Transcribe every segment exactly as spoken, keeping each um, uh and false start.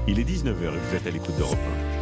Il est dix-neuf heures et vous êtes à l'écoute d'Europe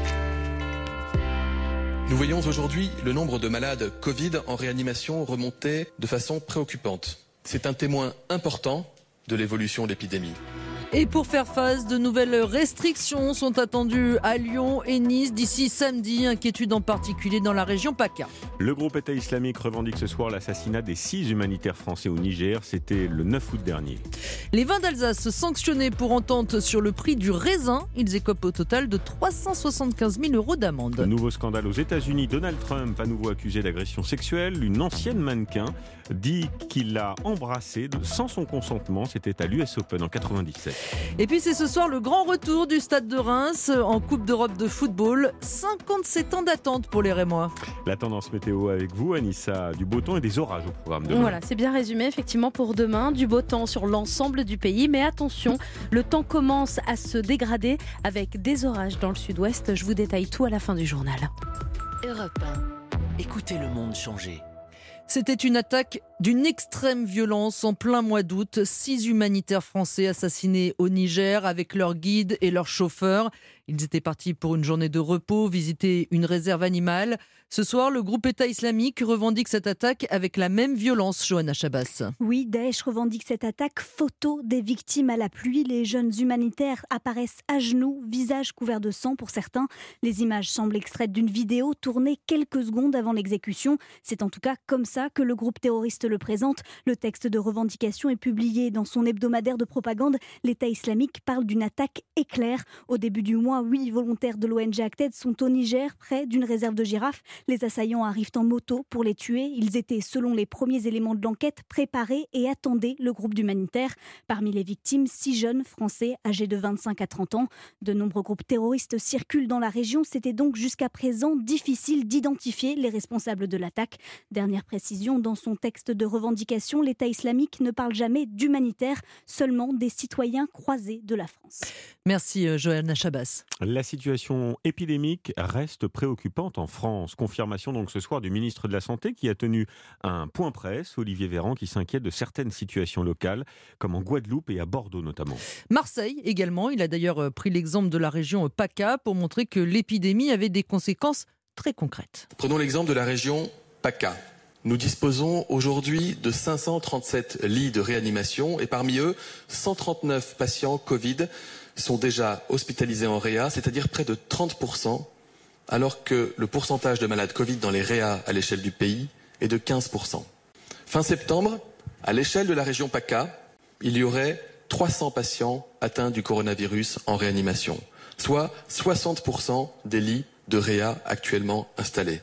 un. Nous voyons aujourd'hui le nombre de malades Covid en réanimation remonter de façon préoccupante. C'est un témoin important de l'évolution de l'épidémie. Et pour faire face, de nouvelles restrictions sont attendues à Lyon et Nice d'ici samedi. Inquiétude en particulier dans la région PACA. Le groupe État islamique revendique ce soir l'assassinat des six humanitaires français au Niger. C'était le neuf août dernier. Les vins d'Alsace sanctionnés pour entente sur le prix du raisin. Ils écopent au total de trois cent soixante-quinze mille euros d'amende. Nouveau scandale aux États-Unis. Donald Trump, à nouveau accusé d'agression sexuelle. Une ancienne mannequin dit qu'il l'a embrassée sans son consentement. C'était à l'U S Open en quatre-vingt-dix-sept. Et puis c'est ce soir le grand retour du Stade de Reims en Coupe d'Europe de football. cinquante-sept ans d'attente pour les Rémois. La tendance météo avec vous, Anissa. Du beau temps et des orages au programme demain. Voilà, c'est bien résumé effectivement pour demain. Du beau temps sur l'ensemble du pays. Mais attention, le temps commence à se dégrader avec des orages dans le sud-ouest. Je vous détaille tout à la fin du journal. Europe un. Écoutez le monde changer. C'était une attaque d'une extrême violence en plein mois d'août. Six humanitaires français assassinés au Niger avec leurs guides et leurs chauffeurs. Ils étaient partis pour une journée de repos, visiter une réserve animale. Ce soir, le groupe État islamique revendique cette attaque avec la même violence, Johanna Chabas. Oui, Daesh revendique cette attaque. Photo des victimes à la pluie. Les jeunes humanitaires apparaissent à genoux, visage couvert de sang pour certains. Les images semblent extraites d'une vidéo tournée quelques secondes avant l'exécution. C'est en tout cas comme ça que le groupe terroriste le présente. Le texte de revendication est publié dans son hebdomadaire de propagande. L'État islamique parle d'une attaque éclair. Au début du mois, huit volontaires de l'O N G Acted sont au Niger, près d'une réserve de girafes. Les assaillants arrivent en moto pour les tuer. Ils étaient, selon les premiers éléments de l'enquête, préparés et attendaient le groupe d'humanitaires. Parmi les victimes, six jeunes Français âgés de vingt-cinq à trente ans. De nombreux groupes terroristes circulent dans la région. C'était donc jusqu'à présent difficile d'identifier les responsables de l'attaque. Dernière précision, dans son texte de revendication, l'État islamique ne parle jamais d'humanitaires, seulement des citoyens croisés de la France. Merci Johanna Chabas. La situation épidémique reste préoccupante en France. Confirmation donc ce soir du ministre de la Santé qui a tenu un point presse, Olivier Véran, qui s'inquiète de certaines situations locales, comme en Guadeloupe et à Bordeaux notamment. Marseille également, il a d'ailleurs pris l'exemple de la région PACA pour montrer que l'épidémie avait des conséquences très concrètes. Prenons l'exemple de la région PACA. Nous disposons aujourd'hui de cinq cent trente-sept lits de réanimation et parmi eux, cent trente-neuf patients Covid sont déjà hospitalisés en réa, c'est-à-dire près de trente pour cent, alors que le pourcentage de malades Covid dans les réas à l'échelle du pays est de quinze pour cent. Fin septembre, à l'échelle de la région PACA, il y aurait trois cents patients atteints du coronavirus en réanimation, soit soixante pour cent des lits de réa actuellement installés.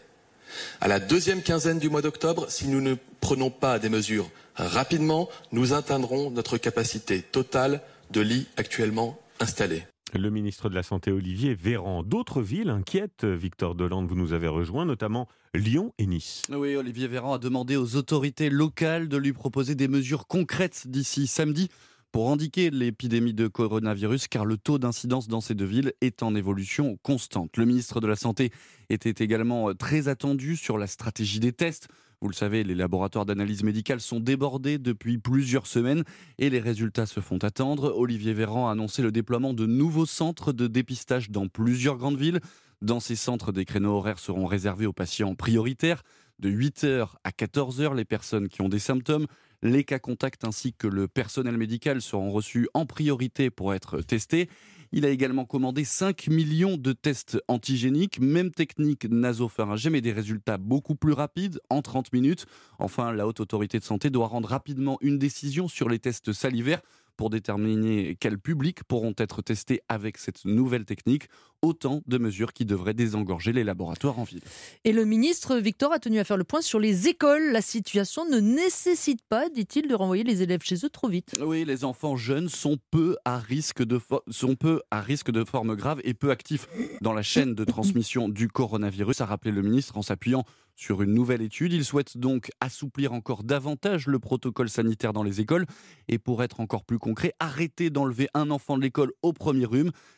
À la deuxième quinzaine du mois d'octobre, si nous ne prenons pas des mesures rapidement, nous atteindrons notre capacité totale de lits actuellement installés. Le ministre de la Santé Olivier Véran. D'autres villes inquiètent, Victor Delande, vous nous avez rejoint, notamment Lyon et Nice. Oui, Olivier Véran a demandé aux autorités locales de lui proposer des mesures concrètes d'ici samedi pour endiguer l'épidémie de coronavirus, car le taux d'incidence dans ces deux villes est en évolution constante. Le ministre de la Santé était également très attendu sur la stratégie des tests. Vous le savez, les laboratoires d'analyse médicale sont débordés depuis plusieurs semaines et les résultats se font attendre. Olivier Véran a annoncé le déploiement de nouveaux centres de dépistage dans plusieurs grandes villes. Dans ces centres, des créneaux horaires seront réservés aux patients prioritaires. De huit heures à quatorze heures, les personnes qui ont des symptômes, les cas contacts ainsi que le personnel médical seront reçus en priorité pour être testés. Il a également commandé cinq millions de tests antigéniques, même technique nasopharyngée, mais des résultats beaucoup plus rapides, en trente minutes. Enfin, la Haute Autorité de Santé doit rendre rapidement une décision sur les tests salivaires pour déterminer quels publics pourront être testés avec cette nouvelle technique. Autant de mesures qui devraient désengorger les laboratoires en ville. Et le ministre Victor a tenu à faire le point sur les écoles. La situation ne nécessite pas, dit-il, de renvoyer les élèves chez eux trop vite. Oui, les enfants jeunes sont peu à risque de, fo- sont peu à risque de formes graves et peu actifs dans la chaîne de transmission du coronavirus, a rappelé le ministre en s'appuyant sur une nouvelle étude. Il souhaite donc assouplir encore davantage le protocole sanitaire dans les écoles et, pour être encore plus concret, arrêter d'enlever un enfant de l'école au premier rhume.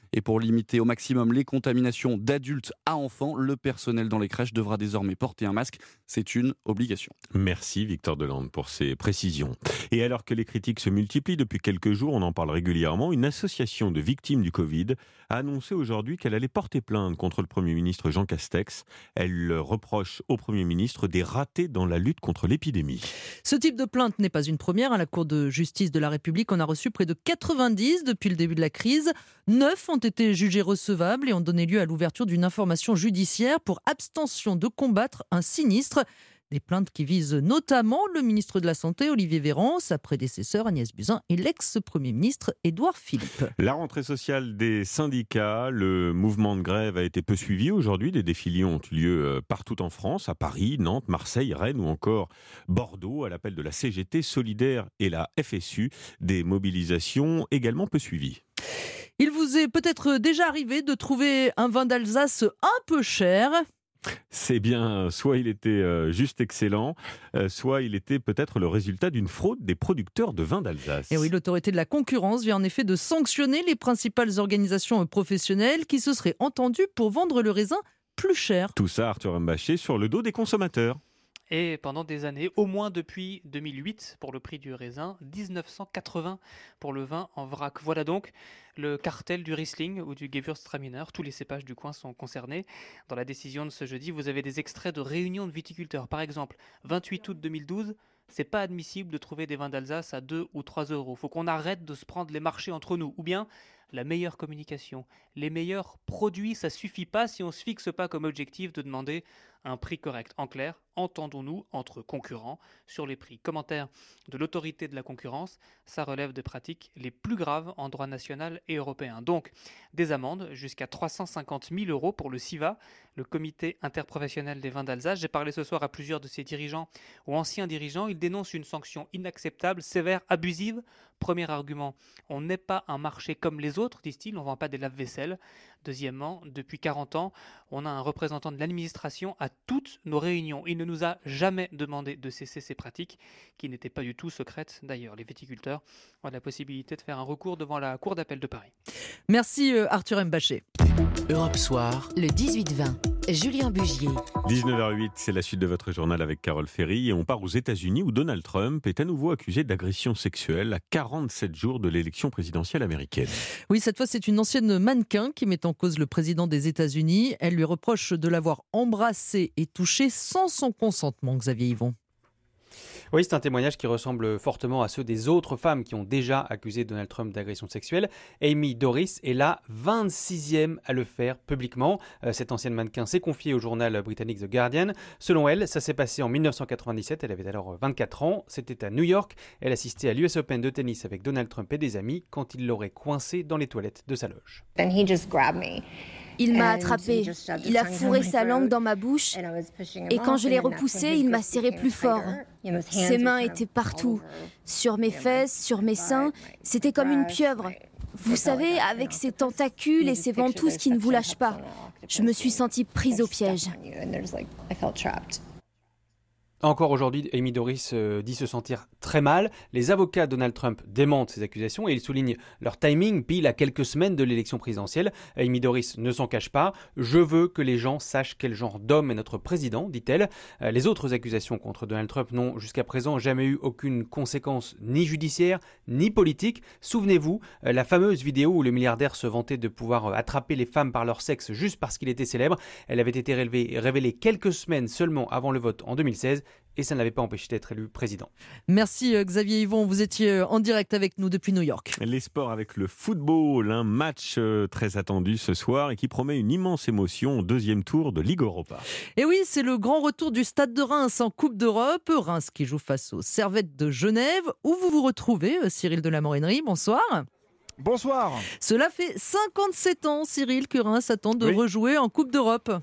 Et pour limiter au maximum les contaminations d'adultes à enfants, le personnel dans les crèches devra désormais porter un masque. C'est une obligation. Merci Victor Delande pour ces précisions. Et alors que les critiques se multiplient depuis quelques jours, on en parle régulièrement, une association de victimes du Covid a annoncé aujourd'hui qu'elle allait porter plainte contre le Premier ministre Jean Castex. Elle reproche au Premier ministre des ratés dans la lutte contre l'épidémie. Ce type de plainte n'est pas une première. À la Cour de justice de la République, on a reçu près de quatre-vingt-dix depuis le début de la crise. Neuf ont été jugés recevables et ont donné lieu à l'ouverture d'une information judiciaire pour abstention de combattre un sinistre. Des plaintes qui visent notamment le ministre de la Santé, Olivier Véran, sa prédécesseur Agnès Buzyn et l'ex-premier ministre Édouard Philippe. La rentrée sociale des syndicats, le mouvement de grève a été peu suivi aujourd'hui. Des défilés ont eu lieu partout en France, à Paris, Nantes, Marseille, Rennes ou encore Bordeaux, à l'appel de la C G T Solidaire et la F S U. Des mobilisations également peu suivies. Il vous est peut-être déjà arrivé de trouver un vin d'Alsace un peu cher. C'est bien, soit il était euh, juste excellent, euh, soit il était peut-être le résultat d'une fraude des producteurs de vins d'Alsace. Et oui, l'autorité de la concurrence vient en effet de sanctionner les principales organisations professionnelles qui se seraient entendues pour vendre le raisin plus cher. Tout ça, Arthur Mbaché, sur le dos des consommateurs. Et pendant des années, au moins depuis deux mille huit pour le prix du raisin, dix-neuf cent quatre-vingts pour le vin en vrac. Voilà donc le cartel du Riesling ou du Gewürztraminer. Tous les cépages du coin sont concernés. Dans la décision de ce jeudi, vous avez des extraits de réunions de viticulteurs. Par exemple, vingt-huit août deux mille douze, c'est pas admissible de trouver des vins d'Alsace à deux ou trois euros. Faut qu'on arrête de se prendre les marchés entre nous. Ou bien la meilleure communication, les meilleurs produits, ça suffit pas si on se fixe pas comme objectif de demander un prix correct. En clair, entendons-nous entre concurrents sur les prix. Commentaire de l'autorité de la concurrence, ça relève des pratiques les plus graves en droit national et européen. Donc, des amendes jusqu'à trois cent cinquante mille euros pour le CIVA, le comité interprofessionnel des vins d'Alsace. J'ai parlé ce soir à plusieurs de ses dirigeants ou anciens dirigeants. Ils dénoncent une sanction inacceptable, sévère, abusive. Premier argument, on n'est pas un marché comme les autres, disent-ils, on ne vend pas des lave-vaisselle. Deuxièmement, depuis quarante ans, on a un représentant de l'administration à toutes nos réunions. Il ne nous a jamais demandé de cesser ces pratiques, qui n'étaient pas du tout secrètes d'ailleurs. Les viticulteurs ont la possibilité de faire un recours devant la Cour d'appel de Paris. Merci Arthur Mbaché. Europe Soir, le dix-huit vingt. Julien Bugier. dix-neuf heures huit, c'est la suite de votre journal avec Carole Ferry et on part aux États-Unis où Donald Trump est à nouveau accusé d'agression sexuelle à quarante-sept jours de l'élection présidentielle américaine. Oui, cette fois, c'est une ancienne mannequin qui met en cause le président des États-Unis. Elle lui reproche de l'avoir embrassé et touché sans son consentement, Xavier Yvon. Oui, c'est un témoignage qui ressemble fortement à ceux des autres femmes qui ont déjà accusé Donald Trump d'agression sexuelle. Amy Doris est la vingt-sixième à le faire publiquement. Euh, cette ancienne mannequin s'est confiée au journal britannique The Guardian. Selon elle, ça s'est passé en dix-neuf cent quatre-vingt-dix-sept. Elle avait alors vingt-quatre ans. C'était à New York. Elle assistait à l'U S Open de tennis avec Donald Trump et des amis quand il l'aurait coincée dans les toilettes de sa loge. Then he just grabbed me. Il m'a attrapée, il a fourré sa langue dans ma bouche et quand je l'ai repoussé, il m'a serré plus fort. Ses mains étaient partout, sur mes fesses, sur mes seins, c'était comme une pieuvre. Vous savez, avec ses tentacules et ses ventouses qui ne vous lâchent pas. Je me suis sentie prise au piège. Encore aujourd'hui, Amy Doris euh, dit se sentir très mal. Les avocats de Donald Trump démentent ces accusations et ils soulignent leur timing pile à quelques semaines de l'élection présidentielle. Amy Doris ne s'en cache pas. « Je veux que les gens sachent quel genre d'homme est notre président », dit-elle. Euh, les autres accusations contre Donald Trump n'ont jusqu'à présent jamais eu aucune conséquence ni judiciaire ni politique. Souvenez-vous, euh, la fameuse vidéo où le milliardaire se vantait de pouvoir euh, attraper les femmes par leur sexe juste parce qu'il était célèbre. Elle avait été révélée, révélée quelques semaines seulement avant le vote en deux mille seize. Et ça ne l'avait pas empêché d'être élu président. Merci Xavier Yvon, vous étiez en direct avec nous depuis New York. Les sports avec le football, un match très attendu ce soir et qui promet une immense émotion au deuxième tour de Ligue Europa. Et oui, c'est le grand retour du Stade de Reims en Coupe d'Europe. Reims qui joue face aux Servettes de Genève. Où vous vous retrouvez, Cyril de la Morinerie, bonsoir. Bonsoir. Cela fait cinquante-sept ans, Cyril, que Reims attend de oui. rejouer en Coupe d'Europe.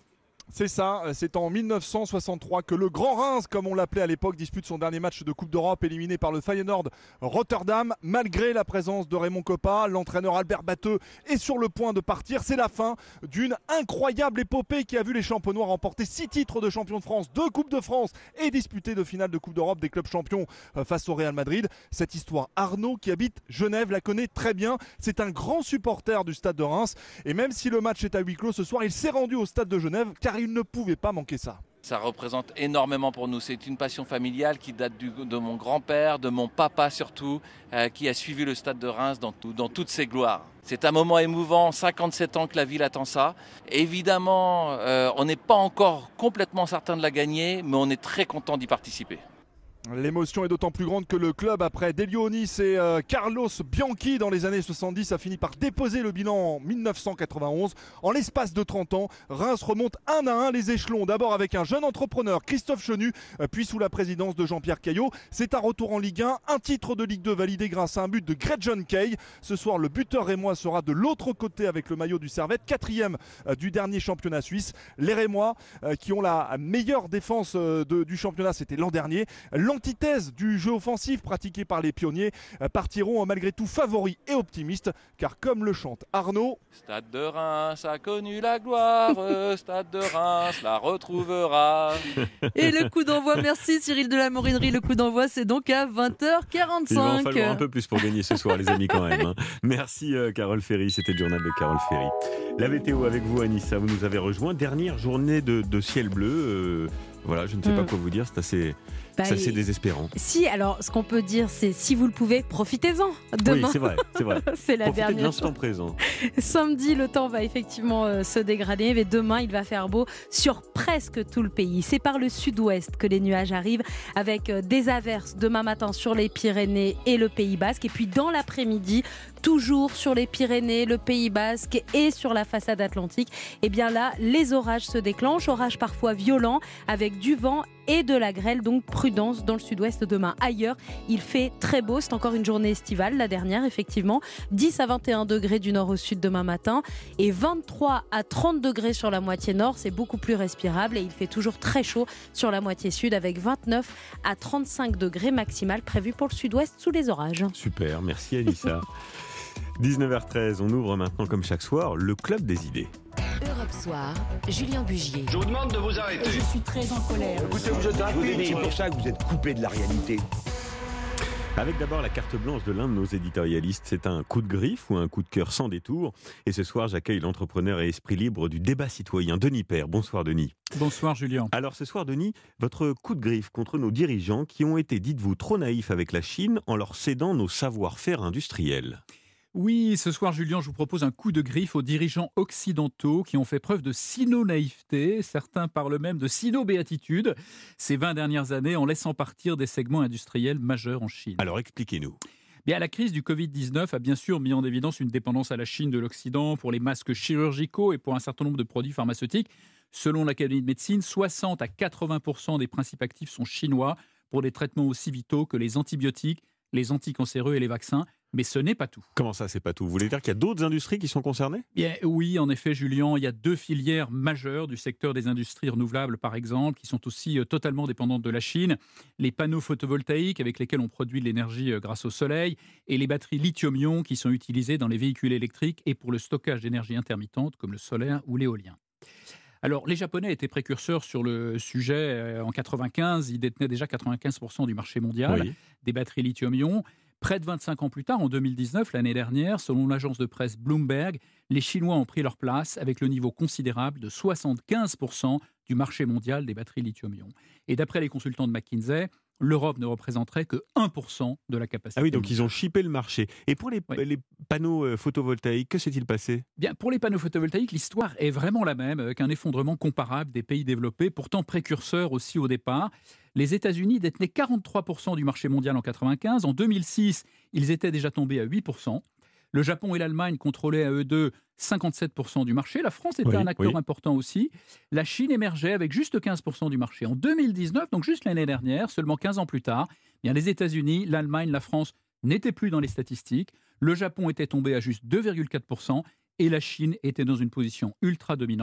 C'est ça, c'est en mille neuf cent soixante-trois que le Grand Reims, comme on l'appelait à l'époque, dispute son dernier match de Coupe d'Europe, éliminé par le Feyenoord Rotterdam. Malgré la présence de Raymond Kopa, l'entraîneur Albert Batteux est sur le point de partir. C'est la fin d'une incroyable épopée qui a vu les Champenois remporter six titres de champion de France, deux Coupes de France et disputer de finale de Coupe d'Europe des clubs champions face au Real Madrid. Cette histoire, Arnaud, qui habite Genève, la connaît très bien. C'est un grand supporter du stade de Reims. Et même si le match est à huis clos ce soir, il s'est rendu au stade de Genève car il ne pouvait pas manquer ça. Ça représente énormément pour nous. C'est une passion familiale qui date du, de mon grand-père, de mon papa surtout, euh, qui a suivi le stade de Reims dans, tout, dans toutes ses gloires. C'est un moment émouvant, cinquante-sept ans que la ville attend ça. Évidemment, euh, on n'est pas encore complètement certain de la gagner, mais on est très content d'y participer. L'émotion est d'autant plus grande que le club, après Delionis et euh, Carlos Bianchi dans les années soixante-dix, a fini par déposer le bilan en mille neuf cent quatre-vingt-onze. En l'espace de trente ans, Reims remonte un à un les échelons. D'abord avec un jeune entrepreneur, Christophe Chenu, euh, puis sous la présidence de Jean-Pierre Caillot. C'est un retour en Ligue un, un titre de Ligue deux validé grâce à un but de Gretchen Kay. Ce soir, le buteur rémois sera de l'autre côté avec le maillot du Servette, quatrième euh, du dernier championnat suisse. Les Rémois, euh, qui ont la meilleure défense euh, de, du championnat, c'était l'an dernier. L'antithèse du jeu offensif pratiqué par les pionniers partiront malgré tout favoris et optimistes, car comme le chante Arnaud, Stade de Reims a connu la gloire, Stade de Reims la retrouvera. Et le coup d'envoi, merci Cyril de la Morinerie, le coup d'envoi c'est donc à vingt heures quarante-cinq. Il va en falloir un peu plus pour gagner ce soir les amis quand même. Hein. Merci euh, Carole Ferry, c'était le journal de Carole Ferry. La météo avec vous Anissa, vous nous avez rejoint, dernière journée de, de ciel bleu, euh, voilà je ne sais mmh. pas quoi vous dire, c'est assez... Bah, c'est assez désespérant. Si, alors ce qu'on peut dire, c'est si vous le pouvez, profitez-en. Demain, oui, c'est vrai, c'est vrai. c'est la Profitez dernière. de l'instant présent. Samedi, le temps va effectivement euh, se dégrader, mais demain, il va faire beau sur presque tout le pays. C'est par le sud-ouest que les nuages arrivent, avec euh, des averses demain matin sur les Pyrénées et le Pays Basque, et puis dans l'après-midi, toujours sur les Pyrénées, le Pays Basque et sur la façade atlantique. Et bien là, les orages se déclenchent, orages parfois violents, avec du vent et de la grêle, donc prudence dans le sud-ouest demain. Ailleurs, il fait très beau, c'est encore une journée estivale, la dernière effectivement, dix à vingt et un degrés du nord au sud demain matin et vingt-trois à trente degrés sur la moitié nord, c'est beaucoup plus respirable et il fait toujours très chaud sur la moitié sud avec vingt-neuf à trente-cinq degrés maximal prévus pour le sud-ouest sous les orages. Super, merci Anissa. dix-neuf heures treize, on ouvre maintenant comme chaque soir le Club des idées. Europe Soir, Julien Bugier. Je vous demande de vous arrêter. Je suis très en colère. Écoutez, vous êtes rapide, c'est pour ça que vous êtes coupé de la réalité. Avec d'abord la carte blanche de l'un de nos éditorialistes, c'est un coup de griffe ou un coup de cœur sans détour. Et ce soir, j'accueille l'entrepreneur et esprit libre du débat citoyen, Denis Père. Bonsoir Denis. Bonsoir Julien. Alors ce soir Denis, votre coup de griffe contre nos dirigeants qui ont été, dites-vous, trop naïfs avec la Chine en leur cédant nos savoir-faire industriels. Oui, ce soir, Julien, je vous propose un coup de griffe aux dirigeants occidentaux qui ont fait preuve de sino-naïveté. Certains parlent même de sino-béatitude ces vingt dernières années en laissant partir des segments industriels majeurs en Chine. Alors expliquez-nous. Bien, la crise du covid dix-neuf a bien sûr mis en évidence une dépendance à la Chine de l'Occident pour les masques chirurgicaux et pour un certain nombre de produits pharmaceutiques. Selon l'Académie de médecine, soixante à quatre-vingts pour cent des principes actifs sont chinois pour des traitements aussi vitaux que les antibiotiques, les anticancéreux et les vaccins. Mais ce n'est pas tout. Comment ça, c'est pas tout ? Vous voulez dire qu'il y a d'autres industries qui sont concernées ? Bien, oui, en effet, Julien, il y a deux filières majeures du secteur des industries renouvelables, par exemple, qui sont aussi euh, totalement dépendantes de la Chine. Les panneaux photovoltaïques avec lesquels on produit de l'énergie euh, grâce au soleil et les batteries lithium-ion qui sont utilisées dans les véhicules électriques et pour le stockage d'énergie intermittente comme le solaire ou l'éolien. Alors, les Japonais étaient précurseurs sur le sujet euh, en quatre-vingt-quinze. Ils détenaient déjà quatre-vingt-quinze pour cent du marché mondial oui. des batteries lithium-ion. Près de vingt-cinq ans plus tard, en deux mille dix-neuf, l'année dernière, selon l'agence de presse Bloomberg, les Chinois ont pris leur place avec le niveau considérable de soixante-quinze pour cent du marché mondial des batteries lithium-ion. Et d'après les consultants de McKinsey, l'Europe ne représenterait que un pour cent de la capacité. Ah oui, donc ils ont chippé le marché. Et pour les, oui. les panneaux photovoltaïques, que s'est-il passé ? Bien, pour les panneaux photovoltaïques, l'histoire est vraiment la même, avec un effondrement comparable des pays développés, pourtant précurseurs aussi au départ. Les États-Unis détenaient quarante-trois pour cent du marché mondial en quatre-vingt-quinze. En deux mille six, ils étaient déjà tombés à huit pour cent. Le Japon et l'Allemagne contrôlaient à eux deux cinquante-sept pour cent du marché. La France était oui, un acteur oui. important aussi. La Chine émergeait avec juste quinze pour cent du marché. En deux mille dix-neuf, donc juste l'année dernière, seulement quinze ans plus tard, bien les États-Unis, l'Allemagne, la France n'étaient plus dans les statistiques. Le Japon était tombé à juste deux virgule quatre pour cent et la Chine était dans une position ultra dominante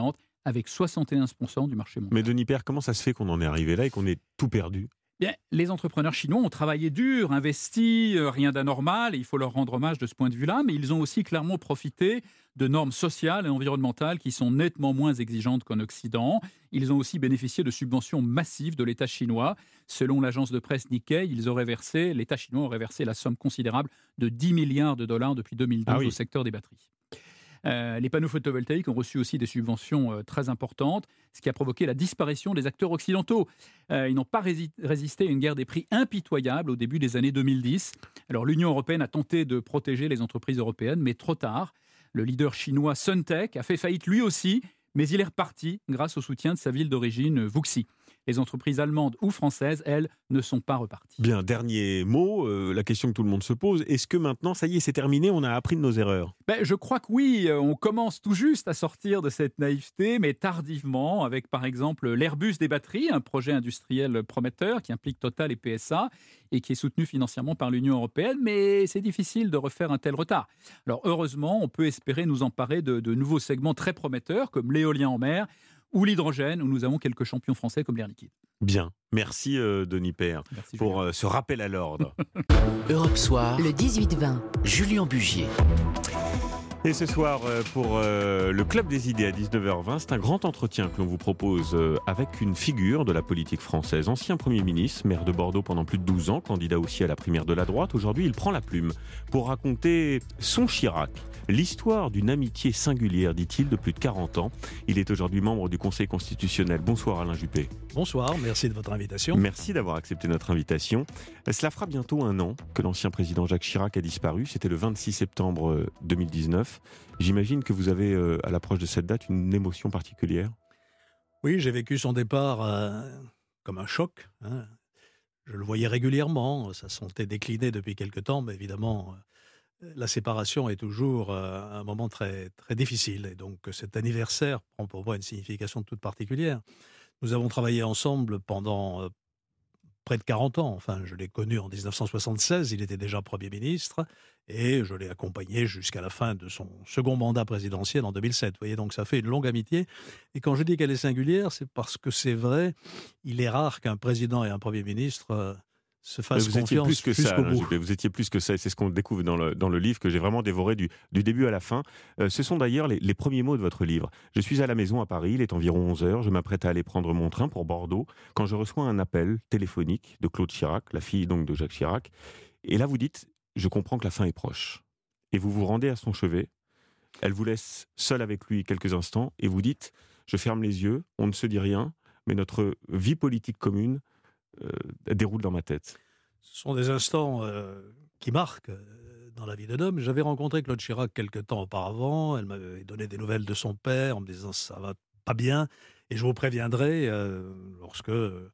avec soixante et onze pour cent du marché mondial. Mais Denis Père, comment ça se fait qu'on en est arrivé là et qu'on ait tout perdu ? Bien, les entrepreneurs chinois ont travaillé dur, investi, euh, rien d'anormal, et il faut leur rendre hommage de ce point de vue-là, mais ils ont aussi clairement profité de normes sociales et environnementales qui sont nettement moins exigeantes qu'en Occident. Ils ont aussi bénéficié de subventions massives de l'État chinois. Selon l'agence de presse Nikkei, ils auraient versé, l'État chinois aurait versé la somme considérable de dix milliards de dollars depuis deux mille douze ah oui. au secteur des batteries. Euh, les panneaux photovoltaïques ont reçu aussi des subventions euh, très importantes, ce qui a provoqué la disparition des acteurs occidentaux. Euh, ils n'ont pas rési- résisté à une guerre des prix impitoyable au début des années deux mille dix. Alors l'Union européenne a tenté de protéger les entreprises européennes, mais trop tard. Le leader chinois Suntech a fait faillite lui aussi, mais il est reparti grâce au soutien de sa ville d'origine, Wuxi. Les entreprises allemandes ou françaises, elles, ne sont pas reparties. Bien, dernier mot, euh, la question que tout le monde se pose, est-ce que maintenant, ça y est, c'est terminé, on a appris de nos erreurs ? Ben, je crois que oui, on commence tout juste à sortir de cette naïveté, mais tardivement, avec par exemple l'Airbus des batteries, un projet industriel prometteur qui implique Total et P S A et qui est soutenu financièrement par l'Union européenne, mais c'est difficile de refaire un tel retard. Alors heureusement, on peut espérer nous emparer de, de nouveaux segments très prometteurs, comme l'éolien en mer, ou l'hydrogène, où nous avons quelques champions français comme l'Air Liquide. Bien, merci euh, Denis Père merci, pour euh, ce rappel à l'ordre. Europe Soir, le dix-huit vingt, Julien Bugier. Et ce soir, pour euh, le Club des idées à dix-neuf heures vingt, c'est un grand entretien que l'on vous propose euh, avec une figure de la politique française. Ancien Premier ministre, maire de Bordeaux pendant plus de douze ans, candidat aussi à la primaire de la droite. Aujourd'hui, il prend la plume pour raconter son Chirac. L'histoire d'une amitié singulière, dit-il, de plus de quarante ans. Il est aujourd'hui membre du Conseil constitutionnel. Bonsoir Alain Juppé. Bonsoir, merci de votre invitation. Merci d'avoir accepté notre invitation. Cela fera bientôt un an que l'ancien président Jacques Chirac a disparu. C'était le vingt-six septembre deux mille dix-neuf. J'imagine que vous avez, à l'approche de cette date, une émotion particulière. Oui, j'ai vécu son départ euh, comme un choc. Hein. Je le voyais régulièrement. Sa santé déclinait depuis quelque temps, mais évidemment... La séparation est toujours euh, un moment très, très difficile et donc cet anniversaire prend pour moi une signification toute particulière. Nous avons travaillé ensemble pendant euh, près de quarante ans. Enfin, je l'ai connu en dix-neuf cent soixante-seize, il était déjà Premier ministre et je l'ai accompagné jusqu'à la fin de son second mandat présidentiel en deux mille sept. Vous voyez, donc ça fait une longue amitié. Et quand je dis qu'elle est singulière, c'est parce que c'est vrai, il est rare qu'un président et un Premier ministre... Euh, se fasse vous étiez plus que ça, Alain Juppé, vous étiez plus que ça, et c'est ce qu'on découvre dans le, dans le livre que j'ai vraiment dévoré du, du début à la fin. Euh, ce sont d'ailleurs les, les premiers mots de votre livre. Je suis à la maison à Paris, il est environ onze heures, je m'apprête à aller prendre mon train pour Bordeaux, quand je reçois un appel téléphonique de Claude Chirac, la fille donc de Jacques Chirac, et là vous dites, je comprends que la fin est proche. Et vous vous rendez à son chevet, elle vous laisse seul avec lui quelques instants, et vous dites, je ferme les yeux, on ne se dit rien, mais notre vie politique commune Euh, déroule dans ma tête. Ce sont des instants euh, qui marquent euh, dans la vie d'un homme. J'avais rencontré Claude Chirac quelque temps auparavant. Elle m'avait donné des nouvelles de son père en me disant ça va pas bien et je vous préviendrai euh, lorsque euh,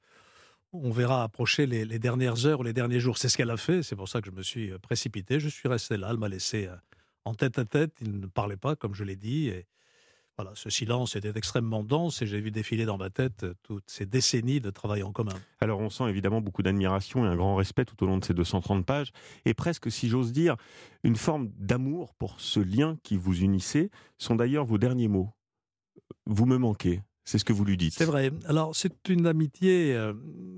on verra approcher les, les dernières heures ou les derniers jours. C'est ce qu'elle a fait. C'est pour ça que je me suis précipité. Je suis resté là. Elle m'a laissé euh, en tête à tête. Il ne parlait pas, comme je l'ai dit. Et voilà, ce silence était extrêmement dense et j'ai vu défiler dans ma tête toutes ces décennies de travail en commun. Alors on sent évidemment beaucoup d'admiration et un grand respect tout au long de ces deux cent trente pages et presque, si j'ose dire, une forme d'amour pour ce lien qui vous unissait, sont d'ailleurs vos derniers mots. Vous me manquez, c'est ce que vous lui dites. C'est vrai. Alors c'est une amitié, euh,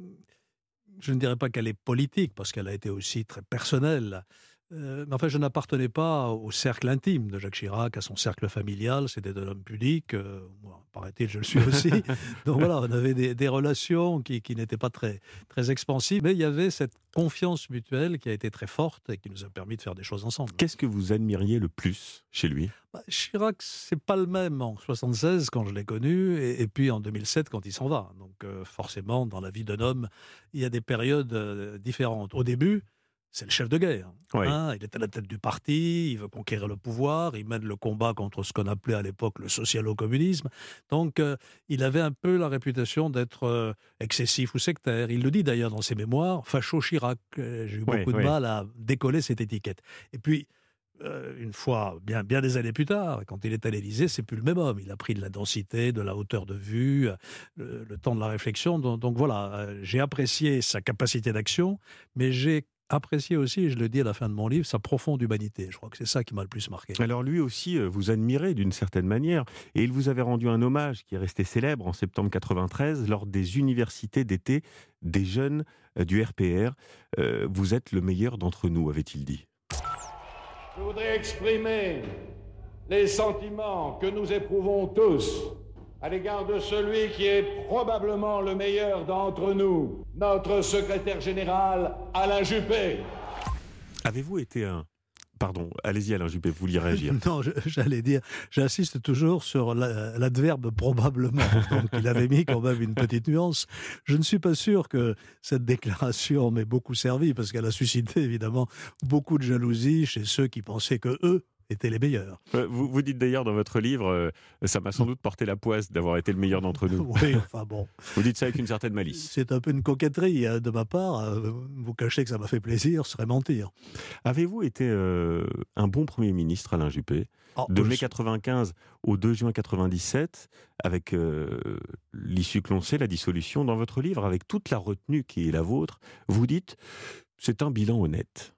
je ne dirais pas qu'elle est politique parce qu'elle a été aussi très personnelle. Euh, mais enfin, je n'appartenais pas au cercle intime de Jacques Chirac, à son cercle familial. C'était un homme pudique. Euh, moi, paraît-il, je le suis aussi. Donc voilà, on avait des, des relations qui, qui n'étaient pas très, très expansives. Mais il y avait cette confiance mutuelle qui a été très forte et qui nous a permis de faire des choses ensemble. Qu'est-ce que vous admiriez le plus chez lui ? bah, Chirac, c'est pas le même en soixante-seize quand je l'ai connu et, et puis en deux mille sept quand il s'en va. Donc euh, forcément, dans la vie d'un homme, il y a des périodes euh, différentes. Au début, c'est le chef de guerre. Oui. Hein, il est à la tête du parti, il veut conquérir le pouvoir, il mène le combat contre ce qu'on appelait à l'époque le socialo-communisme. Donc, euh, il avait un peu la réputation d'être euh, excessif ou sectaire. Il le dit d'ailleurs dans ses mémoires, Facho Chirac. Euh, j'ai eu oui, beaucoup oui. de mal à décoller cette étiquette. Et puis, euh, une fois, bien, bien des années plus tard, quand il est à l'Élysée, c'est plus le même homme. Il a pris de la densité, de la hauteur de vue, le, le temps de la réflexion. Donc, donc voilà, euh, j'ai apprécié sa capacité d'action, mais j'ai apprécié aussi, et je le dis à la fin de mon livre, sa profonde humanité. Je crois que c'est ça qui m'a le plus marqué. Alors lui aussi euh, vous admirait d'une certaine manière, et il vous avait rendu un hommage qui est resté célèbre en septembre quatre-vingt-treize lors des universités d'été des jeunes euh, du R P R. Euh, vous êtes le meilleur d'entre nous, avait-il dit. Je voudrais exprimer les sentiments que nous éprouvons tous à l'égard de celui qui est probablement le meilleur d'entre nous, notre secrétaire général Alain Juppé. Avez-vous été un... Pardon, allez-y Alain Juppé, vous vouliez réagir. Non, je, j'allais dire, j'insiste toujours sur la, l'adverbe probablement. Donc il avait mis quand même une petite nuance. Je ne suis pas sûr que cette déclaration m'ait beaucoup servi, parce qu'elle a suscité évidemment beaucoup de jalousie chez ceux qui pensaient que eux étaient les meilleurs. Vous, vous dites d'ailleurs dans votre livre, euh, ça m'a sans doute porté la poisse d'avoir été le meilleur d'entre nous. Oui, enfin bon. Vous dites ça avec une certaine malice. C'est un peu une coquetterie hein, de ma part. Euh, vous cachez que ça m'a fait plaisir, ce serait mentir. Avez-vous été euh, un bon Premier ministre, Alain Juppé, oh, de mai quatre-vingt-quinze au deux juin quatre-vingt-dix-sept, avec euh, l'issue que l'on sait, la dissolution, dans votre livre, avec toute la retenue qui est la vôtre, vous dites c'est un bilan honnête.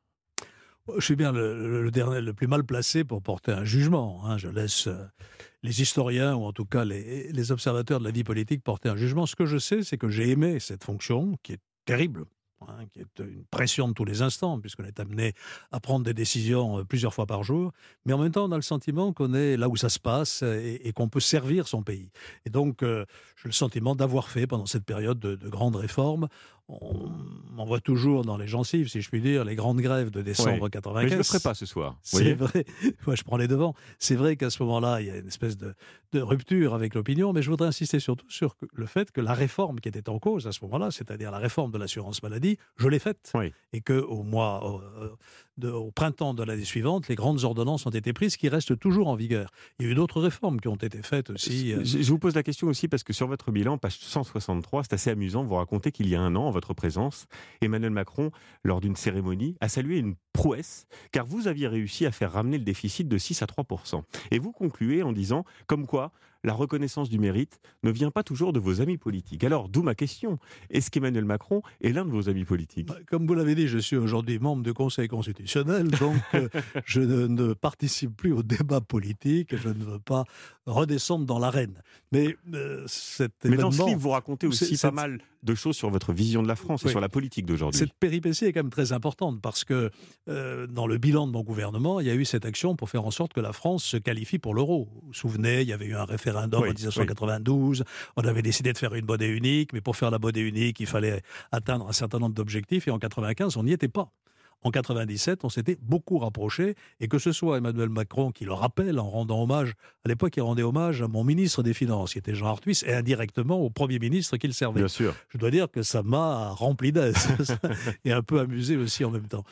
Je suis bien le, le, dernier, le plus mal placé pour porter un jugement. Hein. Je laisse euh, les historiens, ou en tout cas les, les observateurs de la vie politique, porter un jugement. Ce que je sais, c'est que j'ai aimé cette fonction, qui est terrible, hein, qui est une pression de tous les instants, puisqu'on est amené à prendre des décisions euh, plusieurs fois par jour. Mais en même temps, on a le sentiment qu'on est là où ça se passe et, et qu'on peut servir son pays. Et donc, euh, j'ai le sentiment d'avoir fait, pendant cette période de, de grandes réformes, on m'en voit toujours dans les gencives, si je puis dire, les grandes grèves de décembre oui. quatre-vingt-quinze. Mais je ne le ferai pas ce soir. C'est vrai. Moi, je prends les devants. C'est vrai qu'à ce moment-là, il y a une espèce de, de rupture avec l'opinion, mais je voudrais insister surtout sur le fait que la réforme qui était en cause à ce moment-là, c'est-à-dire la réforme de l'assurance maladie, je l'ai faite. Oui. Et qu'au mois, au, de, au printemps de l'année suivante, les grandes ordonnances ont été prises qui restent toujours en vigueur. Il y a eu d'autres réformes qui ont été faites aussi. Je, je vous pose la question aussi parce que sur votre bilan, page cent soixante-trois, c'est assez amusant, vous racontez qu'il y a un an, en votre présence, Emmanuel Macron, lors d'une cérémonie, a salué une prouesse, car vous aviez réussi à faire ramener le déficit de six à trois pour cent. Et vous concluez en disant, comme quoi, la reconnaissance du mérite ne vient pas toujours de vos amis politiques. Alors, d'où ma question, est-ce qu'Emmanuel Macron est l'un de vos amis politiques ? Comme vous l'avez dit, je suis aujourd'hui membre du Conseil constitutionnel, donc euh, je ne, ne participe plus au débat politique, je ne veux pas redescendre dans l'arène. Mais, euh, cet Mais événement, dans ce livre, vous racontez aussi pas cette... mal de choses sur votre vision de la France et oui. sur la politique d'aujourd'hui. Cette péripétie est quand même très importante parce que euh, dans le bilan de mon gouvernement, il y a eu cette action pour faire en sorte que la France se qualifie pour l'euro. Vous vous souvenez, il y avait eu un référendum oui, en dix-neuf cent quatre-vingt-douze, oui. On avait décidé de faire une monnaie unique, mais pour faire la monnaie unique, il fallait atteindre un certain nombre d'objectifs et en quatre-vingt-quinze, on n'y était pas. En quatre-vingt-dix-sept, on s'était beaucoup rapproché, et que ce soit Emmanuel Macron qui le rappelle en rendant hommage, à l'époque il rendait hommage à mon ministre des Finances, qui était Jean Arthuis, et indirectement au Premier ministre qu'il servait. Bien sûr. Je dois dire que ça m'a rempli d'aise, et un peu amusé aussi en même temps.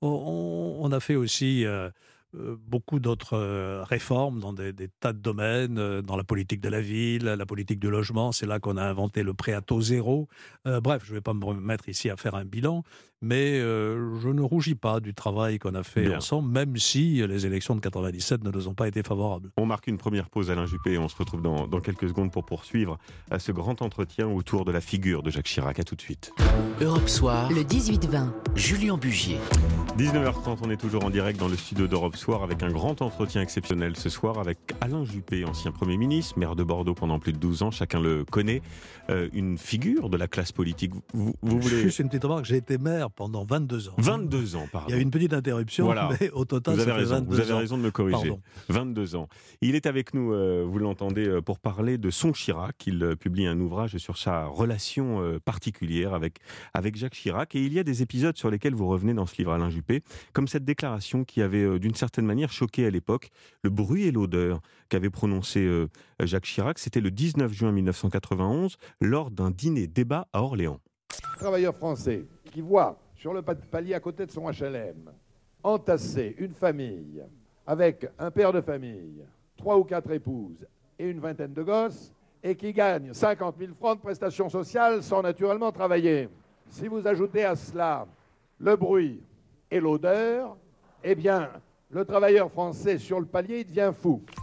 On, on a fait aussi... Euh, beaucoup d'autres réformes dans des, des tas de domaines, dans la politique de la ville, la politique du logement. C'est là qu'on a inventé le prêt à taux zéro. Euh, bref, je ne vais pas me remettre ici à faire un bilan, mais euh, je ne rougis pas du travail qu'on a fait Bien. ensemble, même si les élections de quatre-vingt-dix-sept ne nous ont pas été favorables. On marque une première pause, Alain Juppé, et on se retrouve dans, dans quelques secondes pour poursuivre à ce grand entretien autour de la figure de Jacques Chirac. À tout de suite. Europe Soir, le dix-huit vingt, Julien Bugier. dix-neuf heures trente, on est toujours en direct dans le studio d'Europe Soir avec un grand entretien exceptionnel ce soir avec Alain Juppé, ancien Premier ministre, maire de Bordeaux pendant plus de douze ans, chacun le connaît, euh, une figure de la classe politique. Vous, vous voulez... Juste une petite remarque, j'ai été maire pendant vingt-deux ans. vingt-deux ans, pardon. Il y a eu une petite interruption, voilà. mais au total, vous avez ça fait raison, vingt-deux vous avez ans. raison de me corriger. Pardon. vingt-deux ans. Il est avec nous, euh, vous l'entendez, pour parler de Son Chirac. Il euh, publie un ouvrage sur sa relation euh, particulière avec, avec Jacques Chirac. Et il y a des épisodes sur lesquels vous revenez dans ce livre, Alain Juppé, comme cette déclaration qui avait, euh, d'une certaine manière, choqué à l'époque, le bruit et l'odeur qu'avait prononcé euh, Jacques Chirac. C'était le dix-neuf juin mille neuf cent quatre-vingt-onze, lors d'un dîner-débat à Orléans. Travailleur français qui voit sur le palier à côté de son H L M entasser une famille avec un père de famille, trois ou quatre épouses et une vingtaine de gosses, et qui gagne cinquante mille francs de prestations sociales sans naturellement travailler. Si vous ajoutez à cela le bruit et l'odeur, eh bien, le travailleur français sur le palier, il devient fou.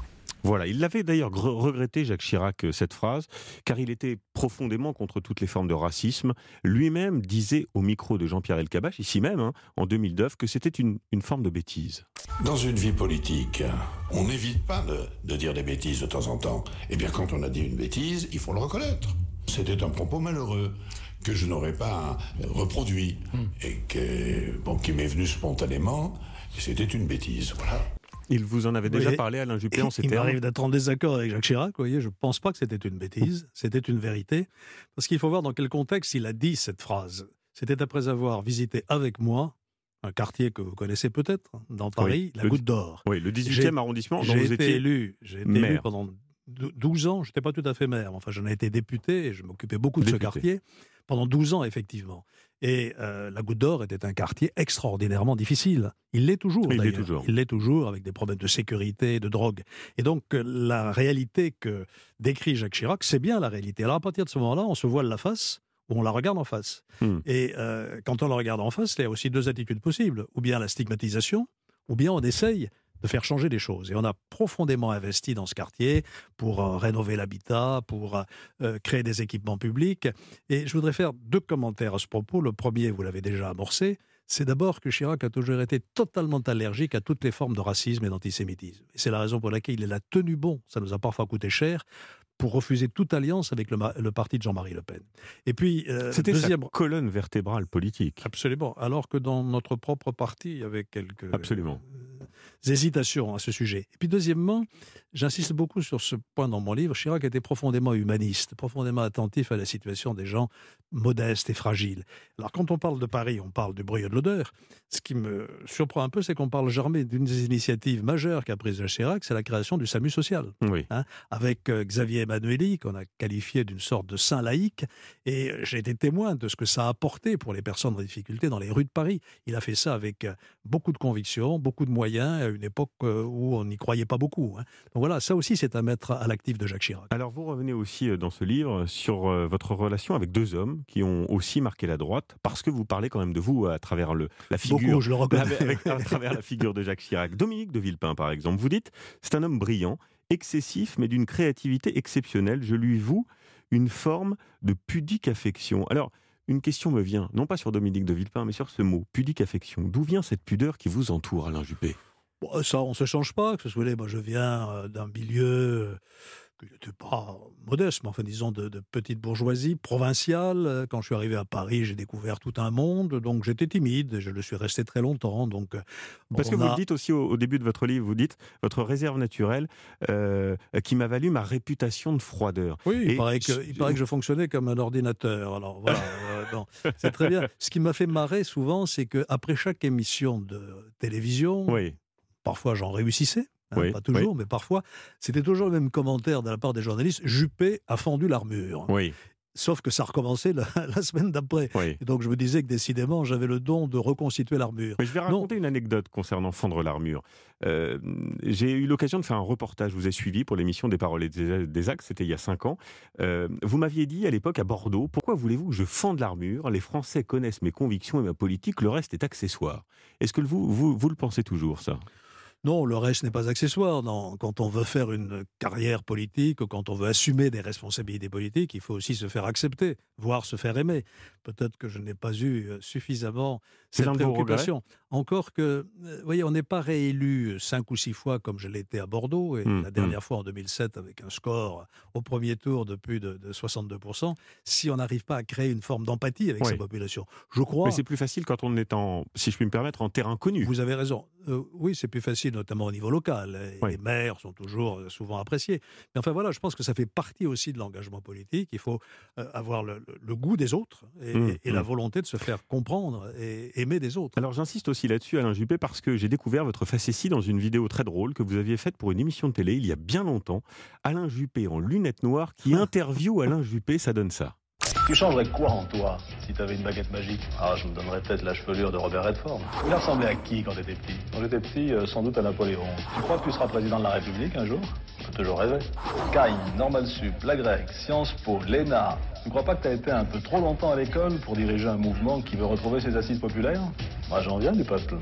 Voilà, il l'avait d'ailleurs gre- regretté, Jacques Chirac, cette phrase, car il était profondément contre toutes les formes de racisme. Lui-même disait au micro de Jean-Pierre Elkabbach, ici même, hein, en deux mille neuf, que c'était une, une forme de bêtise. Dans une vie politique, on n'évite pas de, de dire des bêtises de temps en temps. Eh bien, quand on a dit une bêtise, il faut le reconnaître. C'était un propos malheureux que je n'aurais pas reproduit et que, bon, qui m'est venu spontanément. C'était une bêtise, voilà. Il vous en avait déjà Oui, parlé, Alain Juppé, en ces Il termes. m'arrive d'être en désaccord avec Jacques Chirac. Vous voyez, je ne pense pas que c'était une bêtise, c'était une vérité. Parce qu'il faut voir dans quel contexte il a dit cette phrase. C'était après avoir visité avec moi un quartier que vous connaissez peut-être, dans Paris, Oui, la le- Goutte d'Or. Oui, le dix-huitième arrondissement, dont J'ai vous été étiez élu, j'ai été maire. élu pendant douze ans. Je n'étais pas tout à fait maire. Enfin, j'en ai été député et je m'occupais beaucoup de Député. ce quartier pendant douze ans, effectivement. Et euh, la Goutte d'Or était un quartier extraordinairement difficile. Il l'est toujours, Il l'est d'ailleurs. toujours. Il l'est toujours, avec des problèmes de sécurité, de drogue. Et donc, euh, la réalité que décrit Jacques Chirac, c'est bien la réalité. Alors, à partir de ce moment-là, on se voile la face, ou on la regarde en face. Hmm. Et euh, quand on la regarde en face, il y a aussi deux attitudes possibles. Ou bien la stigmatisation, ou bien on essaye de faire changer les choses. Et on a profondément investi dans ce quartier pour euh, rénover l'habitat, pour euh, créer des équipements publics. Et je voudrais faire deux commentaires à ce propos. Le premier, vous l'avez déjà amorcé, c'est d'abord que Chirac a toujours été totalement allergique à toutes les formes de racisme et d'antisémitisme. Et c'est la raison pour laquelle il a tenu bon, ça nous a parfois coûté cher, pour refuser toute alliance avec le, le parti de Jean-Marie Le Pen. Et puis, euh, C'était deuxième... sa colonne vertébrale politique. Absolument. Alors que dans notre propre parti, il y avait quelques Absolument. euh, hésitations à ce sujet. Et puis, deuxièmement, j'insiste beaucoup sur ce point dans mon livre. Chirac était profondément humaniste, profondément attentif à la situation des gens modestes et fragiles. Alors, quand on parle de Paris, on parle du bruit et de l'odeur. Ce qui me surprend un peu, c'est qu'on parle jamais d'une des initiatives majeures qu'a prise Jacques Chirac, c'est la création du SAMU social. Oui. Hein, avec euh, Xavier Emmanueli, qu'on a qualifié d'une sorte de saint laïque. Et euh, j'ai été témoin de ce que ça a apporté pour les personnes en difficulté dans les rues de Paris. Il a fait ça avec euh, beaucoup de conviction, beaucoup de moyens, à une époque euh, où on n'y croyait pas beaucoup. Hein. Donc voilà, ça aussi, c'est à mettre à l'actif de Jacques Chirac. Alors, vous revenez aussi euh, dans ce livre sur euh, votre relation avec deux hommes qui ont aussi marqué la droite, parce que vous parlez quand même de vous à travers le, la figure... Beaucoup, je le reconnais. Avec, à travers la figure de Jacques Chirac. Dominique de Villepin, par exemple. Vous dites, c'est un homme brillant, excessif, mais d'une créativité exceptionnelle. Je lui voue une forme de pudique affection. Alors, une question me vient, non pas sur Dominique de Villepin, mais sur ce mot, pudique affection. D'où vient cette pudeur qui vous entoure, Alain Juppé ? Bon, ça, on ne se change pas. Que ce soit, moi, je viens euh, d'un milieu... Euh, qui n'était pas modeste, mais enfin disons de, de petite bourgeoisie provinciale. Quand je suis arrivé à Paris, j'ai découvert tout un monde, donc j'étais timide, je le suis resté très longtemps. Donc, Parce que a... vous le dites aussi au, au début de votre livre, vous dites votre réserve naturelle euh, qui m'a valu ma réputation de froideur. Oui, il, Et paraît que, il paraît que je fonctionnais comme un ordinateur. Alors voilà, euh, bon, c'est très bien. Ce qui m'a fait marrer souvent, c'est qu'après chaque émission de télévision, oui. parfois j'en réussissais. Hein, oui, pas toujours, oui. mais parfois, c'était toujours le même commentaire de la part des journalistes. Juppé a fendu l'armure. Oui. Sauf que ça recommençait la, la semaine d'après. Oui. Et donc je me disais que décidément, j'avais le don de reconstituer l'armure. Mais je vais raconter non. une anecdote concernant fendre l'armure. Euh, j'ai eu l'occasion de faire un reportage, je vous ai suivi pour l'émission des Paroles et des Actes, c'était il y a cinq ans. Euh, vous m'aviez dit à l'époque à Bordeaux, pourquoi voulez-vous que je fende l'armure ? Les Français connaissent mes convictions et ma politique, le reste est accessoire. Est-ce que vous, vous, vous le pensez toujours, ça ? Non, le reste n'est pas accessoire. Non. Quand on veut faire une carrière politique, ou quand on veut assumer des responsabilités politiques, il faut aussi se faire accepter, voire se faire aimer. Peut-être que je n'ai pas eu suffisamment cette préoccupation. Encore que, vous voyez, on n'est pas réélu cinq ou six fois comme je l'ai été à Bordeaux, et mmh, la dernière mmh. fois en deux mille sept avec un score au premier tour de plus de, de soixante-deux pour cent, si on n'arrive pas à créer une forme d'empathie avec oui. sa population. Je crois... Mais c'est plus facile quand on est en, si je puis me permettre, en terrain connu. Vous avez raison. Euh, oui, c'est plus facile, notamment au niveau local. Oui. Les maires sont toujours euh, souvent appréciés. Mais enfin voilà, je pense que ça fait partie aussi de l'engagement politique. Il faut euh, avoir le, le, le goût des autres et, mmh, et mmh. la volonté de se faire comprendre et aimer des autres. Alors j'insiste aussi là-dessus, Alain Juppé, parce que j'ai découvert votre facétie dans une vidéo très drôle que vous aviez faite pour une émission de télé il y a bien longtemps. Alain Juppé en lunettes noires qui interviewe Alain Juppé, ça donne ça. Tu changerais quoi en toi si t'avais une baguette magique? Ah, je me donnerais peut-être la chevelure de Robert Redford. Il ressemblait à qui quand t'étais petit? Quand j'étais petit, euh, sans doute à Napoléon. Tu crois que tu seras président de la République un jour? Tu peux toujours rêver. Caille, Normal Sup, la Grecque, Sciences Po, l'E N A. Tu crois pas que t'as été un peu trop longtemps à l'école pour diriger un mouvement qui veut retrouver ses assises populaires? Moi, j'en viens du peuple. Et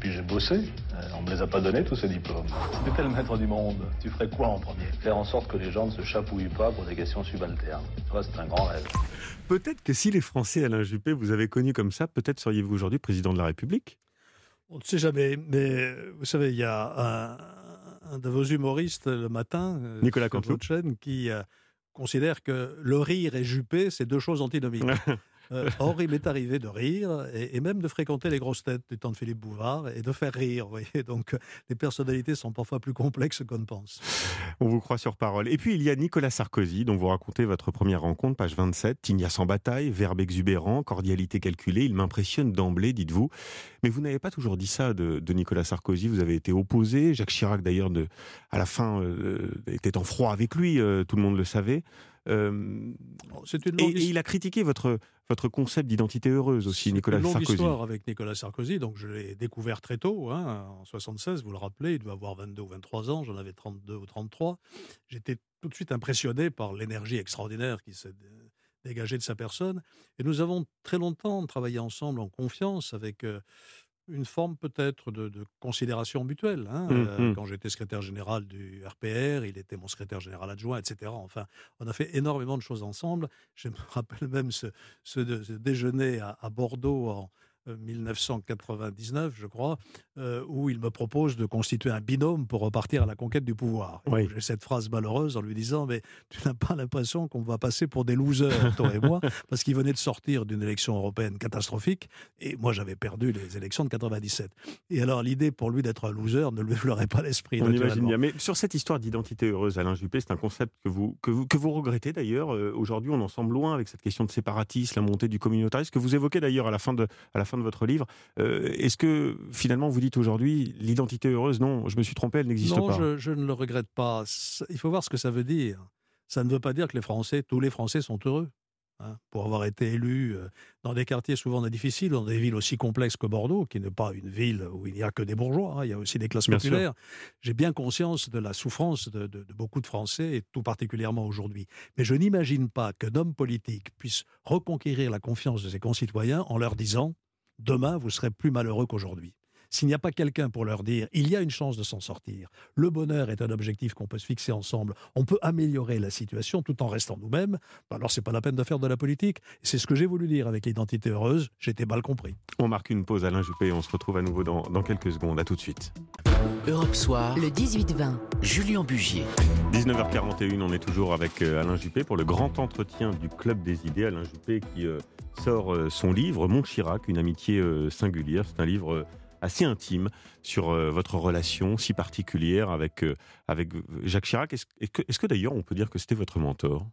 puis j'ai bossé. Euh, on me les a pas donnés, tous ces diplômes. Si tu étais le maître du monde, tu ferais quoi en premier? Faire en sorte que les gens ne se chapouillent pas pour des questions subalternes. Ça, c'est un grand rêve. Peut-être que si les Français, Alain Juppé, vous avez connu comme ça, peut-être seriez-vous aujourd'hui président de la République? On ne sait jamais, mais vous savez, il y a un, un de vos humoristes le matin, Nicolas Canteloup, qui euh, considère que le rire et Juppé, c'est deux choses antinomiques. Euh, or, il m'est arrivé de rire et, et même de fréquenter les grosses têtes du temps de Philippe Bouvard et de faire rire. Vous voyez, donc, euh, les personnalités sont parfois plus complexes qu'on ne pense. On vous croit sur parole. Et puis, il y a Nicolas Sarkozy, dont vous racontez votre première rencontre, page vingt-sept. Tignasse sans bataille, verbe exubérant, cordialité calculée. Il m'impressionne d'emblée, dites-vous. Mais vous n'avez pas toujours dit ça de, de Nicolas Sarkozy. Vous avez été opposé. Jacques Chirac, d'ailleurs, de, à la fin, euh, était en froid avec lui. Euh, tout le monde le savait. Euh, C'est une et, longue... et il a critiqué votre, votre concept d'identité heureuse aussi, Nicolas Sarkozy. C'est une longue histoire avec Nicolas Sarkozy, donc je l'ai découvert très tôt, hein, en soixante-seize, vous le rappelez, il devait avoir vingt-deux ou vingt-trois ans, j'en avais trente-deux ou trente-trois. J'étais tout de suite impressionné par l'énergie extraordinaire qui s'est dégagée de sa personne. Et nous avons très longtemps travaillé ensemble en confiance avec... Euh, une forme peut-être de, de considération mutuelle. Hein. Mmh, euh, mmh. Quand j'étais secrétaire général du R P R, il était mon secrétaire général adjoint, et cetera. Enfin, on a fait énormément de choses ensemble. Je me rappelle même ce, ce, de, ce déjeuner à, à Bordeaux en mille neuf cent quatre-vingt-dix-neuf, je crois, euh, où il me propose de constituer un binôme pour repartir à la conquête du pouvoir. Oui. J'ai cette phrase malheureuse en lui disant « Mais tu n'as pas l'impression qu'on va passer pour des losers, toi et moi ?» Parce qu'il venait de sortir d'une élection européenne catastrophique, et moi j'avais perdu les élections de quatre-vingt-dix-sept. Et alors l'idée pour lui d'être un loser ne lui fleurait pas l'esprit. On imagine bien. Mais sur cette histoire d'identité heureuse, Alain Juppé, c'est un concept que vous, que vous, que vous regrettez d'ailleurs. Euh, aujourd'hui, on en semble loin avec cette question de séparatisme, la montée du communautarisme, que vous évoquez d'ailleurs à la fin de, à la fin de votre livre. Euh, est-ce que finalement vous dites aujourd'hui l'identité heureuse, non, je me suis trompé, elle n'existe pas? Non, je, je ne le regrette pas. Il faut voir ce que ça veut dire. Ça ne veut pas dire que les Français, tous les Français sont heureux. Hein, pour avoir été élus dans des quartiers souvent difficiles, dans des villes aussi complexes que Bordeaux, qui n'est pas une ville où il n'y a que des bourgeois, hein, il y a aussi des classes bien populaires. J'ai bien conscience de la souffrance de, de, de beaucoup de Français, et tout particulièrement aujourd'hui. Mais je n'imagine pas qu'un homme politique puisse reconquérir la confiance de ses concitoyens en leur disant « Demain, vous serez plus malheureux qu'aujourd'hui ». S'il n'y a pas quelqu'un pour leur dire « Il y a une chance de s'en sortir. Le bonheur est un objectif qu'on peut se fixer ensemble. On peut améliorer la situation tout en restant nous-mêmes. » Alors, c'est pas la peine de faire de la politique. C'est ce que j'ai voulu dire avec l'identité heureuse. J'étais mal compris. On marque une pause, Alain Juppé. On se retrouve à nouveau dans, dans quelques secondes. À tout de suite. Europe Soir, le dix-huit vingt, Julien Bugier. dix-neuf heures quarante et une, on est toujours avec Alain Juppé pour le grand entretien du Club des idées. Alain Juppé qui euh, sort euh, son livre, Mon Chirac, une amitié euh, singulière. C'est un livre... Euh, assez intime sur euh, votre relation si particulière avec, euh, avec Jacques Chirac. Est-ce, est-ce que, est-ce que d'ailleurs on peut dire que c'était votre mentor?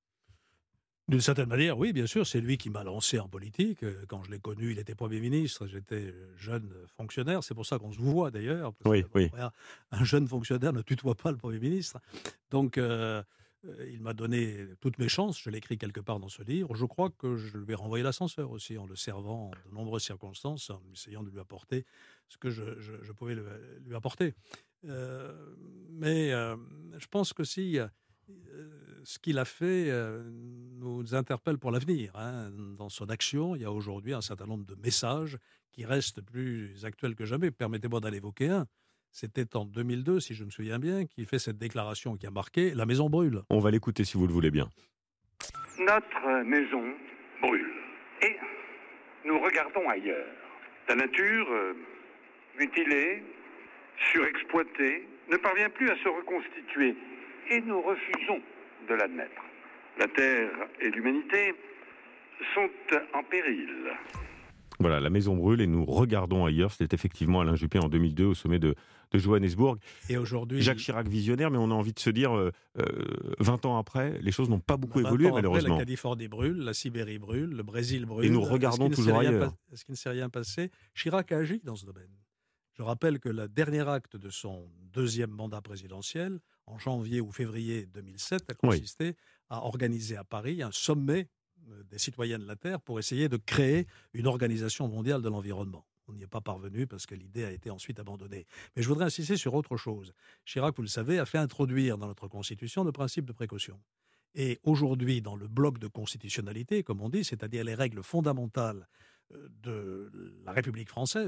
D'une certaine manière, oui, bien sûr. C'est lui qui m'a lancé en politique. Quand je l'ai connu, il était Premier ministre. J'étais jeune fonctionnaire. C'est pour ça qu'on se voit d'ailleurs. Parce oui, que, oui. Un jeune fonctionnaire ne tutoie pas le Premier ministre. Donc... Euh, il m'a donné toutes mes chances, je l'écris quelque part dans ce livre. Je crois que je lui ai renvoyé l'ascenseur aussi, en le servant en de nombreuses circonstances, en essayant de lui apporter ce que je, je, je pouvais le, lui apporter. Euh, mais euh, je pense que si euh, ce qu'il a fait euh, nous interpelle pour l'avenir. Hein. Dans son action, il y a aujourd'hui un certain nombre de messages qui restent plus actuels que jamais. Permettez-moi d'en évoquer un. C'était en deux mille deux, si je me souviens bien, qu'il fait cette déclaration qui a marqué « La maison brûle ». On va l'écouter si vous le voulez bien. Notre maison brûle et nous regardons ailleurs. La nature, euh, mutilée, surexploitée, ne parvient plus à se reconstituer et nous refusons de l'admettre. La Terre et l'humanité sont en péril. Voilà, la maison brûle et nous regardons ailleurs. C'était effectivement Alain Juppé en deux mille deux au sommet de, de Johannesburg. Et aujourd'hui, Jacques Chirac visionnaire, mais on a envie de se dire, euh, vingt ans après, les choses n'ont pas beaucoup évolué vingt ans malheureusement. Après, la Californie brûle, la Sibérie brûle, le Brésil brûle. Et nous regardons toujours ailleurs. Pas, est-ce qu'il ne s'est rien passé? Chirac a agi dans ce domaine. Je rappelle que le dernier acte de son deuxième mandat présidentiel, en janvier ou février deux mille sept, a consisté oui. à organiser à Paris un sommet des citoyens de la Terre pour essayer de créer une organisation mondiale de l'environnement. On n'y est pas parvenu parce que l'idée a été ensuite abandonnée. Mais je voudrais insister sur autre chose. Chirac, vous le savez, a fait introduire dans notre Constitution le principe de précaution. Et aujourd'hui, dans le bloc de constitutionnalité, comme on dit, c'est-à-dire les règles fondamentales de la République française,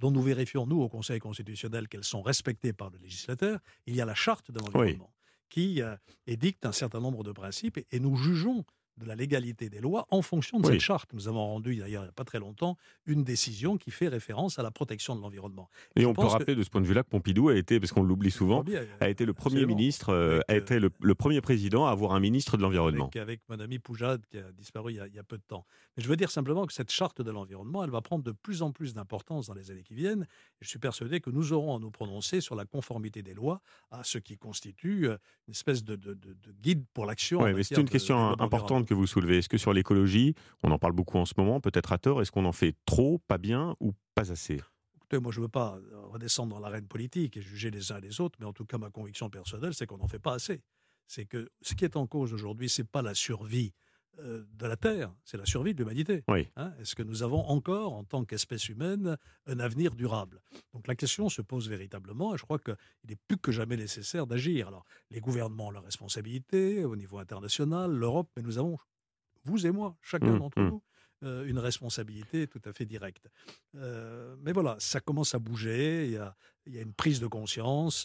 dont nous vérifions, nous, au Conseil constitutionnel, qu'elles sont respectées par le législateur. Il y a la charte de l'environnement oui. qui euh, édicte un certain nombre de principes et, et nous jugeons de la légalité des lois en fonction de oui. cette charte. Nous avons rendu, d'ailleurs, il n'y a pas très longtemps, une décision qui fait référence à la protection de l'environnement. Et, et on peut rappeler que... de ce point de vue-là que Pompidou a été, parce qu'on l'oublie souvent, bien, a été le premier absolument. ministre, euh, avec, a été le, le premier président à avoir un ministre de l'environnement. Avec, avec mon ami Poujade, qui a disparu il y a, il y a peu de temps. Mais je veux dire simplement que cette charte de l'environnement, elle va prendre de plus en plus d'importance dans les années qui viennent. Et je suis persuadé que nous aurons à nous prononcer sur la conformité des lois à ce qui constitue une espèce de, de, de, de guide pour l'action. Oui, mais c'est une de, question de importante que vous soulevez. Est-ce que sur l'écologie, on en parle beaucoup en ce moment, peut-être à tort, est-ce qu'on en fait trop, pas bien ou pas assez ? Écoutez, moi je ne veux pas redescendre dans l'arène politique et juger les uns et les autres, mais en tout cas ma conviction personnelle, c'est qu'on n'en fait pas assez. C'est que ce qui est en cause aujourd'hui, ce n'est pas la survie euh, de la Terre, c'est la survie de l'humanité. Oui. Hein, est-ce que nous avons encore, en tant qu'espèce humaine, un avenir durable ? Donc la question se pose véritablement et je crois qu'il est plus que jamais nécessaire d'agir. Alors les gouvernements ont leurs responsabilités au niveau international, l'Europe, mais nous avons, vous et moi, chacun mmh, d'entre mmh. nous, euh, une responsabilité tout à fait directe. Euh, mais voilà, ça commence à bouger, il y a, il y a une prise de conscience,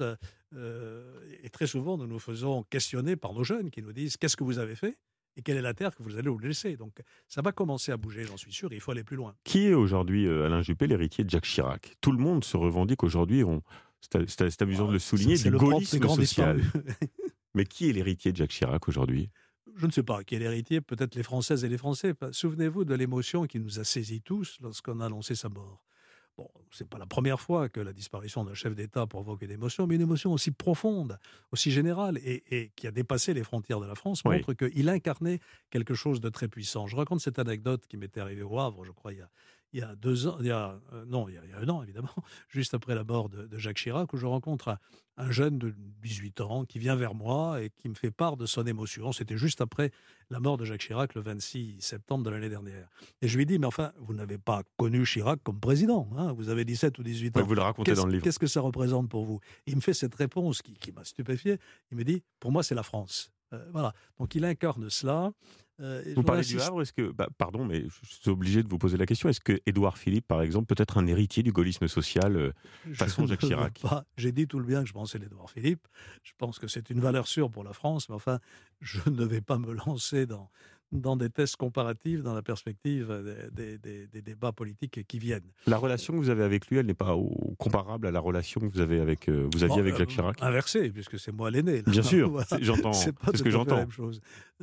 euh, et très souvent nous nous faisons questionner par nos jeunes qui nous disent « Qu'est-ce que vous avez fait ? Et quelle est la terre que vous allez vous laisser ?» Donc ça va commencer à bouger, j'en suis sûr, il faut aller plus loin. Qui est aujourd'hui, euh, Alain Juppé, l'héritier de Jacques Chirac ? Tout le monde se revendique aujourd'hui, on... c'est, c'est, c'est amusant ah, de le souligner, du gaullisme social. Mais qui est l'héritier de Jacques Chirac aujourd'hui ? Je ne sais pas qui est l'héritier, peut-être les Françaises et les Français. Souvenez-vous de l'émotion qui nous a saisis tous lorsqu'on a annoncé sa mort. Bon, ce n'est pas la première fois que la disparition d'un chef d'État provoque une émotion, mais une émotion aussi profonde, aussi générale, et, et qui a dépassé les frontières de la France, oui. montre qu'il incarnait quelque chose de très puissant. Je raconte cette anecdote qui m'était arrivée au Havre, je crois, il y a, il y a deux ans, il y a, euh, non, il y a, il y a un an, évidemment, juste après la mort de, de Jacques Chirac, où je rencontre un, un jeune de dix-huit ans qui vient vers moi et qui me fait part de son émotion. C'était juste après la mort de Jacques Chirac, le vingt-six septembre de l'année dernière. Et je lui dis, mais enfin, vous n'avez pas connu Chirac comme président, hein, vous avez dix-sept ou dix-huit ans. Ouais, vous le racontez qu'est-ce, dans le livre. Qu'est-ce que ça représente pour vous ? Il me fait cette réponse qui, qui m'a stupéfié. Il me dit, pour moi, c'est la France. Euh, voilà. Donc il incarne cela. Euh, vous parlez insiste... du Havre, est-ce que, bah, pardon, mais je suis obligé de vous poser la question, est-ce que Édouard Philippe, par exemple, peut être un héritier du gaullisme social euh, façon Jacques Chirac ? Pas. J'ai dit tout le bien que je pensais d'Édouard Philippe, je pense que c'est une valeur sûre pour la France, mais enfin, je ne vais pas me lancer dans, dans des tests comparatifs dans la perspective des, des, des, des débats politiques qui viennent. La relation que vous avez avec lui, elle n'est pas au, comparable à la relation que vous, avez avec, euh, vous aviez bon, avec Jacques Chirac ? euh, Inversée, puisque c'est moi l'aîné. Là. Bien sûr, voilà. c'est, j'entends, c'est, pas c'est ce que j'entends. La même chose.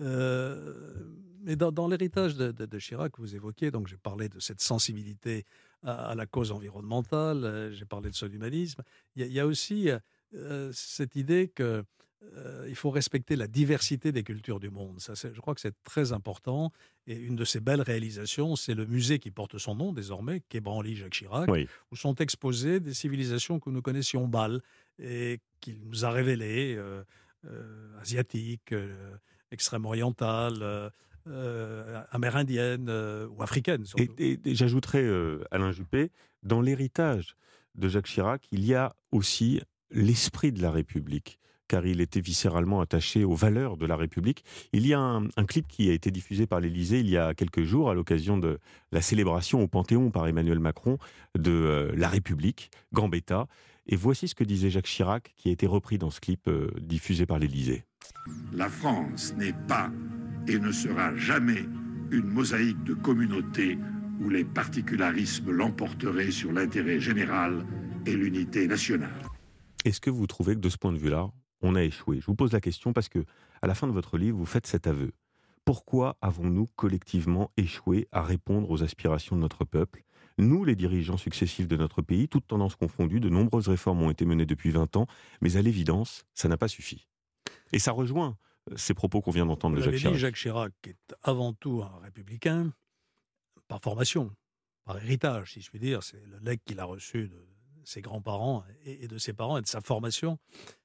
Euh, mais dans, dans l'héritage de, de, de Chirac que vous évoquiez, donc j'ai parlé de cette sensibilité à, à la cause environnementale, euh, j'ai parlé de son humanisme. Il y, y a aussi euh, cette idée que Euh, il faut respecter la diversité des cultures du monde. Ça, c'est, je crois que c'est très important. Et une de ses belles réalisations, c'est le musée qui porte son nom désormais, Quai Branly Jacques Chirac, oui. où sont exposées des civilisations que nous connaissions mal et qu'il nous a révélées, euh, euh, asiatiques, euh, extrême-orientales, euh, euh, amérindiennes euh, ou africaines. Et, et, et j'ajouterais, euh, Alain Juppé, dans l'héritage de Jacques Chirac, il y a aussi l'esprit de la République, car il était viscéralement attaché aux valeurs de la République. Il y a un, un clip qui a été diffusé par l'Élysée il y a quelques jours à l'occasion de la célébration au Panthéon par Emmanuel Macron de euh, la République, Gambetta. Et voici ce que disait Jacques Chirac, qui a été repris dans ce clip euh, diffusé par l'Élysée. La France n'est pas et ne sera jamais une mosaïque de communautés où les particularismes l'emporteraient sur l'intérêt général et l'unité nationale. Est-ce que vous trouvez que de ce point de vue-là, on a échoué ? Je vous pose la question parce que, à la fin de votre livre, vous faites cet aveu. Pourquoi avons-nous collectivement échoué à répondre aux aspirations de notre peuple ? Nous, les dirigeants successifs de notre pays, toutes tendances confondues, de nombreuses réformes ont été menées depuis vingt ans, mais à l'évidence, ça n'a pas suffi. Et ça rejoint ces propos qu'on vient d'entendre vous de Jacques Chirac. Dit, Jacques Chirac est avant tout un républicain, par formation, par héritage, si je puis dire. C'est le legs qu'il a reçu de ses grands-parents et de ses parents et de sa formation.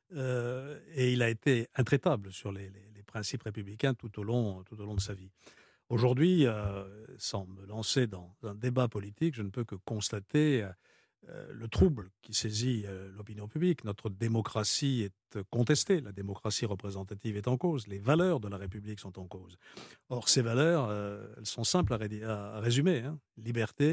Euh, et il a été intraitable sur les, les, les principes républicains tout au long, tout au long de sa vie. Aujourd'hui, euh, sans me lancer dans un débat politique, je ne peux que constater euh, le trouble qui saisit euh, l'opinion publique. Notre démocratie est contestée, la démocratie représentative est en cause, les valeurs de la République sont en cause. Or, ces valeurs, euh, elles sont simples à, ré- à résumer, hein. Liberté,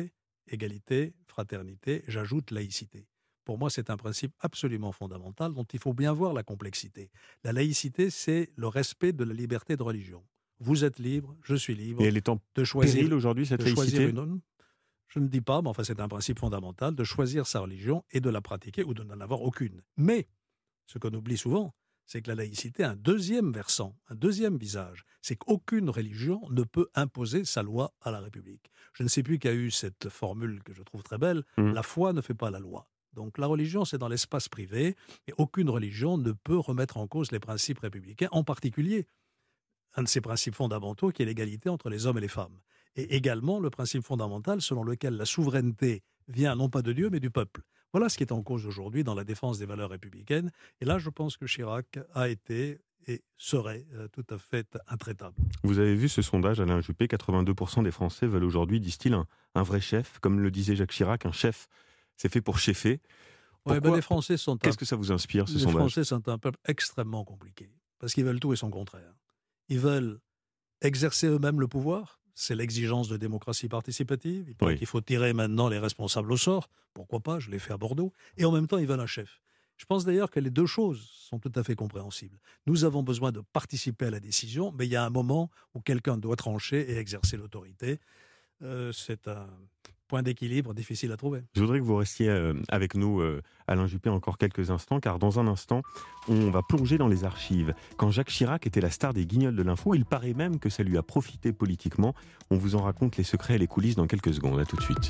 égalité, fraternité, j'ajoute laïcité. Pour moi, c'est un principe absolument fondamental dont il faut bien voir la complexité. La laïcité, c'est le respect de la liberté de religion. Vous êtes libre, je suis libre. Et elle est en de choisir, péril aujourd'hui, cette de laïcité choisir une... Je ne dis pas, mais enfin, c'est un principe fondamental de choisir sa religion et de la pratiquer ou de n'en avoir aucune. Mais, ce qu'on oublie souvent, c'est que la laïcité a un deuxième versant, un deuxième visage. C'est qu'aucune religion ne peut imposer sa loi à la République. Je ne sais plus qui a eu cette formule que je trouve très belle, mmh. La foi ne fait pas la loi. Donc la religion, c'est dans l'espace privé, et aucune religion ne peut remettre en cause les principes républicains, en particulier un de ces principes fondamentaux qui est l'égalité entre les hommes et les femmes. Et également le principe fondamental selon lequel la souveraineté vient non pas de Dieu, mais du peuple. Voilà ce qui est en cause aujourd'hui dans la défense des valeurs républicaines. Et là, je pense que Chirac a été et serait euh, tout à fait intraitable. Vous avez vu ce sondage, Alain Juppé, quatre-vingt-deux pour cent des Français veulent aujourd'hui, disent-ils, un, un vrai chef. Comme le disait Jacques Chirac, un chef, c'est fait pour cheffer. Ouais, ben les Français sont Qu'est-ce un... que ça vous inspire, ce les sondage ? Les Français sont un peuple extrêmement compliqué, parce qu'ils veulent tout et son contraire. Ils veulent exercer eux-mêmes le pouvoir, c'est l'exigence de démocratie participative. Il oui. qu'il faut tirer maintenant les responsables au sort, pourquoi pas, je l'ai fait à Bordeaux, et en même temps ils veulent un chef. Je pense d'ailleurs que les deux choses sont tout à fait compréhensibles. Nous avons besoin de participer à la décision, mais il y a un moment où quelqu'un doit trancher et exercer l'autorité. Euh, c'est un point d'équilibre difficile à trouver. Je voudrais que vous restiez euh, avec nous, euh, Alain Juppé, encore quelques instants, car dans un instant, on va plonger dans les archives. Quand Jacques Chirac était la star des Guignols de l'info, il paraît même que ça lui a profité politiquement. On vous en raconte les secrets et les coulisses dans quelques secondes. À tout de suite.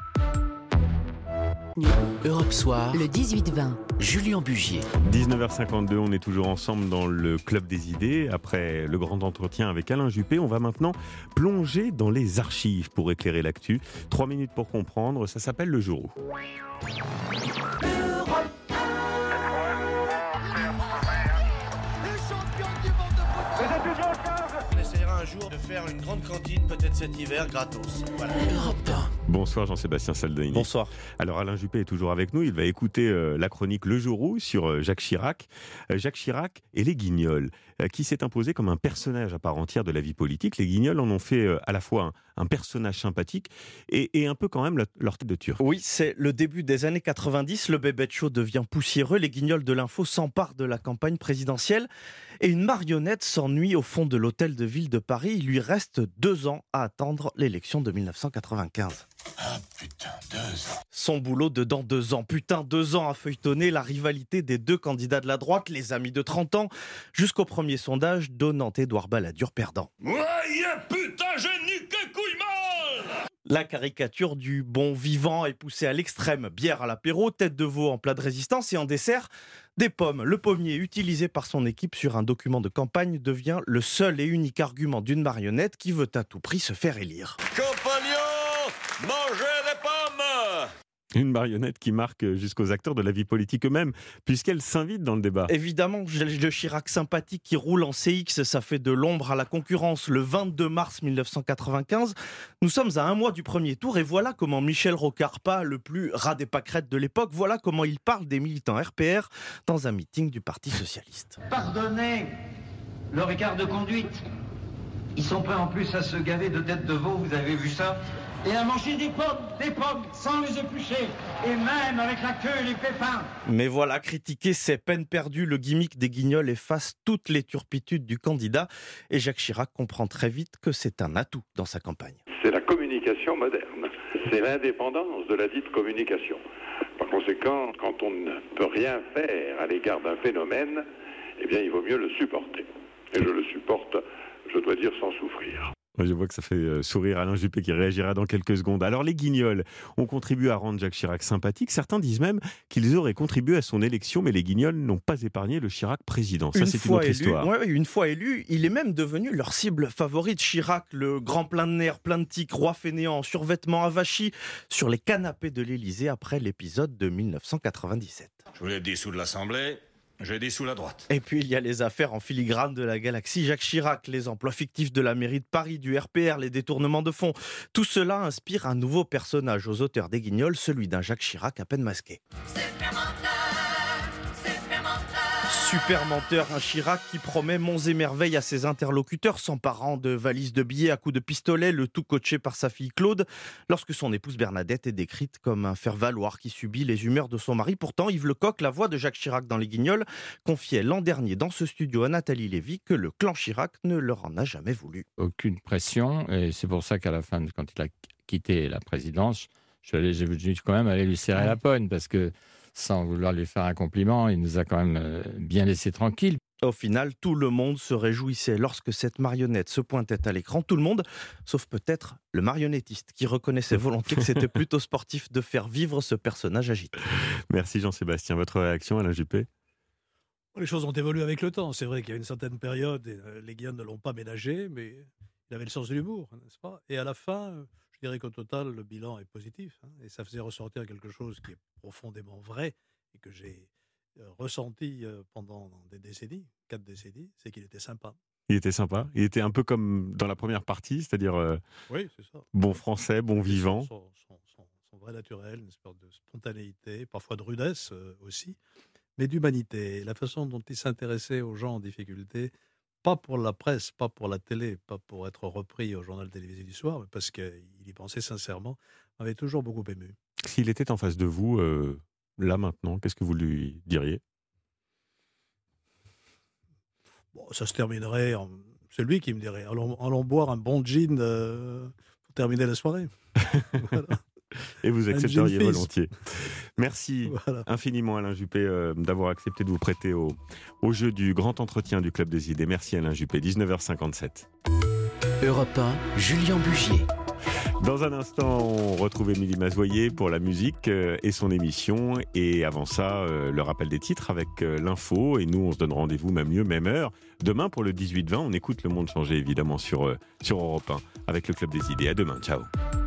Europe Soir, le dix-huit vingt, Julien Bugier. dix-neuf heures cinquante-deux, on est toujours ensemble dans le Club des idées. Après le grand entretien avec Alain Juppé, on va maintenant plonger dans les archives pour éclairer l'actu. Trois minutes pour comprendre, ça s'appelle le jour où. On essaiera un jour de faire une grande cantine, peut-être cet hiver, gratos. Voilà. Bonsoir Jean-Sébastien Saldaini. Bonsoir. Alors Alain Juppé est toujours avec nous, il va écouter euh, la chronique Le Jour où sur euh, Jacques Chirac. Euh, Jacques Chirac et les Guignols, euh, qui s'est imposé comme un personnage à part entière de la vie politique. Les Guignols en ont fait euh, à la fois un, un personnage sympathique et, et un peu quand même la, leur tête de turc. Oui, c'est le début des années quatre-vingt-dix, le bébête show devient poussiéreux, les Guignols de l'info s'emparent de la campagne présidentielle et une marionnette s'ennuie au fond de l'hôtel de ville de Paris. Il lui reste deux ans à attendre l'élection de dix-neuf cent quatre-vingt-quinze. Ah putain, deux ans. Son boulot dedans deux ans. Putain, deux ans à feuilletonner la rivalité des deux candidats de la droite, les amis de trente ans, jusqu'au premier sondage donnant Édouard Balladur perdant. Ouais, putain, j'ai niqué couille mal. La caricature du bon vivant est poussée à l'extrême. Bière à l'apéro, tête de veau en plat de résistance et en dessert, des pommes. Le pommier utilisé par son équipe sur un document de campagne devient le seul et unique argument d'une marionnette qui veut à tout prix se faire élire. Compagnons, mangez des pommes. Une marionnette qui marque jusqu'aux acteurs de la vie politique eux-mêmes, puisqu'elle s'invite dans le débat. Évidemment, le Chirac sympathique qui roule en C X, ça fait de l'ombre à la concurrence. Le vingt-deux mars mille neuf cent quatre-vingt-quinze, nous sommes à un mois du premier tour et voilà comment Michel Rocard, le plus rat des pâquerettes de l'époque, voilà comment il parle des militants R P R dans un meeting du Parti Socialiste. Pardonnez leur écart de conduite. Ils sont prêts en plus à se gaver de têtes de veau, vous avez vu ça ? Et à manger des pommes, des pommes, sans les éplucher, et même avec la queue et les pépins. Mais voilà, critiquer, c'est peine perdue. Le gimmick des Guignols efface toutes les turpitudes du candidat. Et Jacques Chirac comprend très vite que c'est un atout dans sa campagne. C'est la communication moderne. C'est l'indépendance de la dite communication. Par conséquent, quand on ne peut rien faire à l'égard d'un phénomène, eh bien, il vaut mieux le supporter. Et je le supporte, je dois dire, sans souffrir. Je vois que ça fait sourire Alain Juppé qui réagira dans quelques secondes. Alors les Guignols ont contribué à rendre Jacques Chirac sympathique. Certains disent même qu'ils auraient contribué à son élection, mais les Guignols n'ont pas épargné le Chirac président. Ça, une c'est fois une autre élu, histoire. Ouais, une fois élu, il est même devenu leur cible favorite. Chirac, le grand plein de nerfs, plein de tics, roi fainéant, en survêtement avachi, sur les canapés de l'Élysée après l'épisode de mille neuf cent quatre-vingt-dix-sept. Je voulais dissoudre l'Assemblée. J'ai dit sous la droite. Et puis il y a les affaires en filigrane de la galaxie Jacques Chirac, les emplois fictifs de la mairie de Paris, du R P R, les détournements de fonds. Tout cela inspire un nouveau personnage aux auteurs des Guignols, celui d'un Jacques Chirac à peine masqué. super menteur, un Chirac qui promet monts et merveilles à ses interlocuteurs, s'emparant de valises de billets à coups de pistolet, le tout coaché par sa fille Claude, lorsque son épouse Bernadette est décrite comme un faire-valoir qui subit les humeurs de son mari. Pourtant, Yves Lecoq, la voix de Jacques Chirac dans Les Guignols, confiait l'an dernier dans ce studio à Nathalie Lévy que le clan Chirac ne leur en a jamais voulu. Aucune pression, et c'est pour ça qu'à la fin, quand il a quitté la présidence, je suis allé, j'ai voulu quand même aller lui serrer la pogne, parce que sans vouloir lui faire un compliment, il nous a quand même bien laissé tranquille. Au final, tout le monde se réjouissait lorsque cette marionnette se pointait à l'écran. Tout le monde, sauf peut-être le marionnettiste, qui reconnaissait volontiers que c'était plutôt sportif de faire vivre ce personnage agité. Merci Jean-Sébastien. Votre réaction, Alain Juppé ? Les choses ont évolué avec le temps. C'est vrai qu'il y a une certaine période, et les Guillains ne l'ont pas ménagé, mais il avait le sens de l'humour, n'est-ce pas ? Et à la fin, je dirais qu'au total, le bilan est positif. Hein, et ça faisait ressortir quelque chose qui est profondément vrai et que j'ai euh, ressenti euh, pendant des décennies, quatre décennies, c'est qu'il était sympa. Il était sympa. Il était un peu comme dans la première partie, c'est-à-dire euh, oui, c'est ça. Bon français, bon vivant. Son, son, son, son vrai naturel, une espèce de spontanéité, parfois de rudesse euh, aussi, mais d'humanité. La façon dont il s'intéressait aux gens en difficulté, pas pour la presse, pas pour la télé, pas pour être repris au journal télévisé du soir, mais parce qu'il y pensait sincèrement, m'avait toujours beaucoup ému. S'il était en face de vous, euh, là maintenant, qu'est-ce que vous lui diriez ? Bon, ça se terminerait, en... c'est lui qui me dirait, allons, allons boire un bon gin euh, pour terminer la soirée. Voilà. Et vous accepteriez volontiers. Merci voilà. infiniment Alain Juppé euh, d'avoir accepté de vous prêter au, au jeu du grand entretien du Club des Idées. Merci Alain Juppé, dix-neuf heures cinquante-sept. Europe un, Julien Bugier. Dans un instant, on retrouve Émilie Mazoyer pour la musique euh, et son émission. Et avant ça, euh, le rappel des titres avec euh, l'info. Et nous, on se donne rendez-vous même lieu, même heure. Demain, pour le dix-huit vingt, on écoute Le Monde changer, évidemment, sur, euh, sur Europe un avec le Club des Idées. À demain, ciao.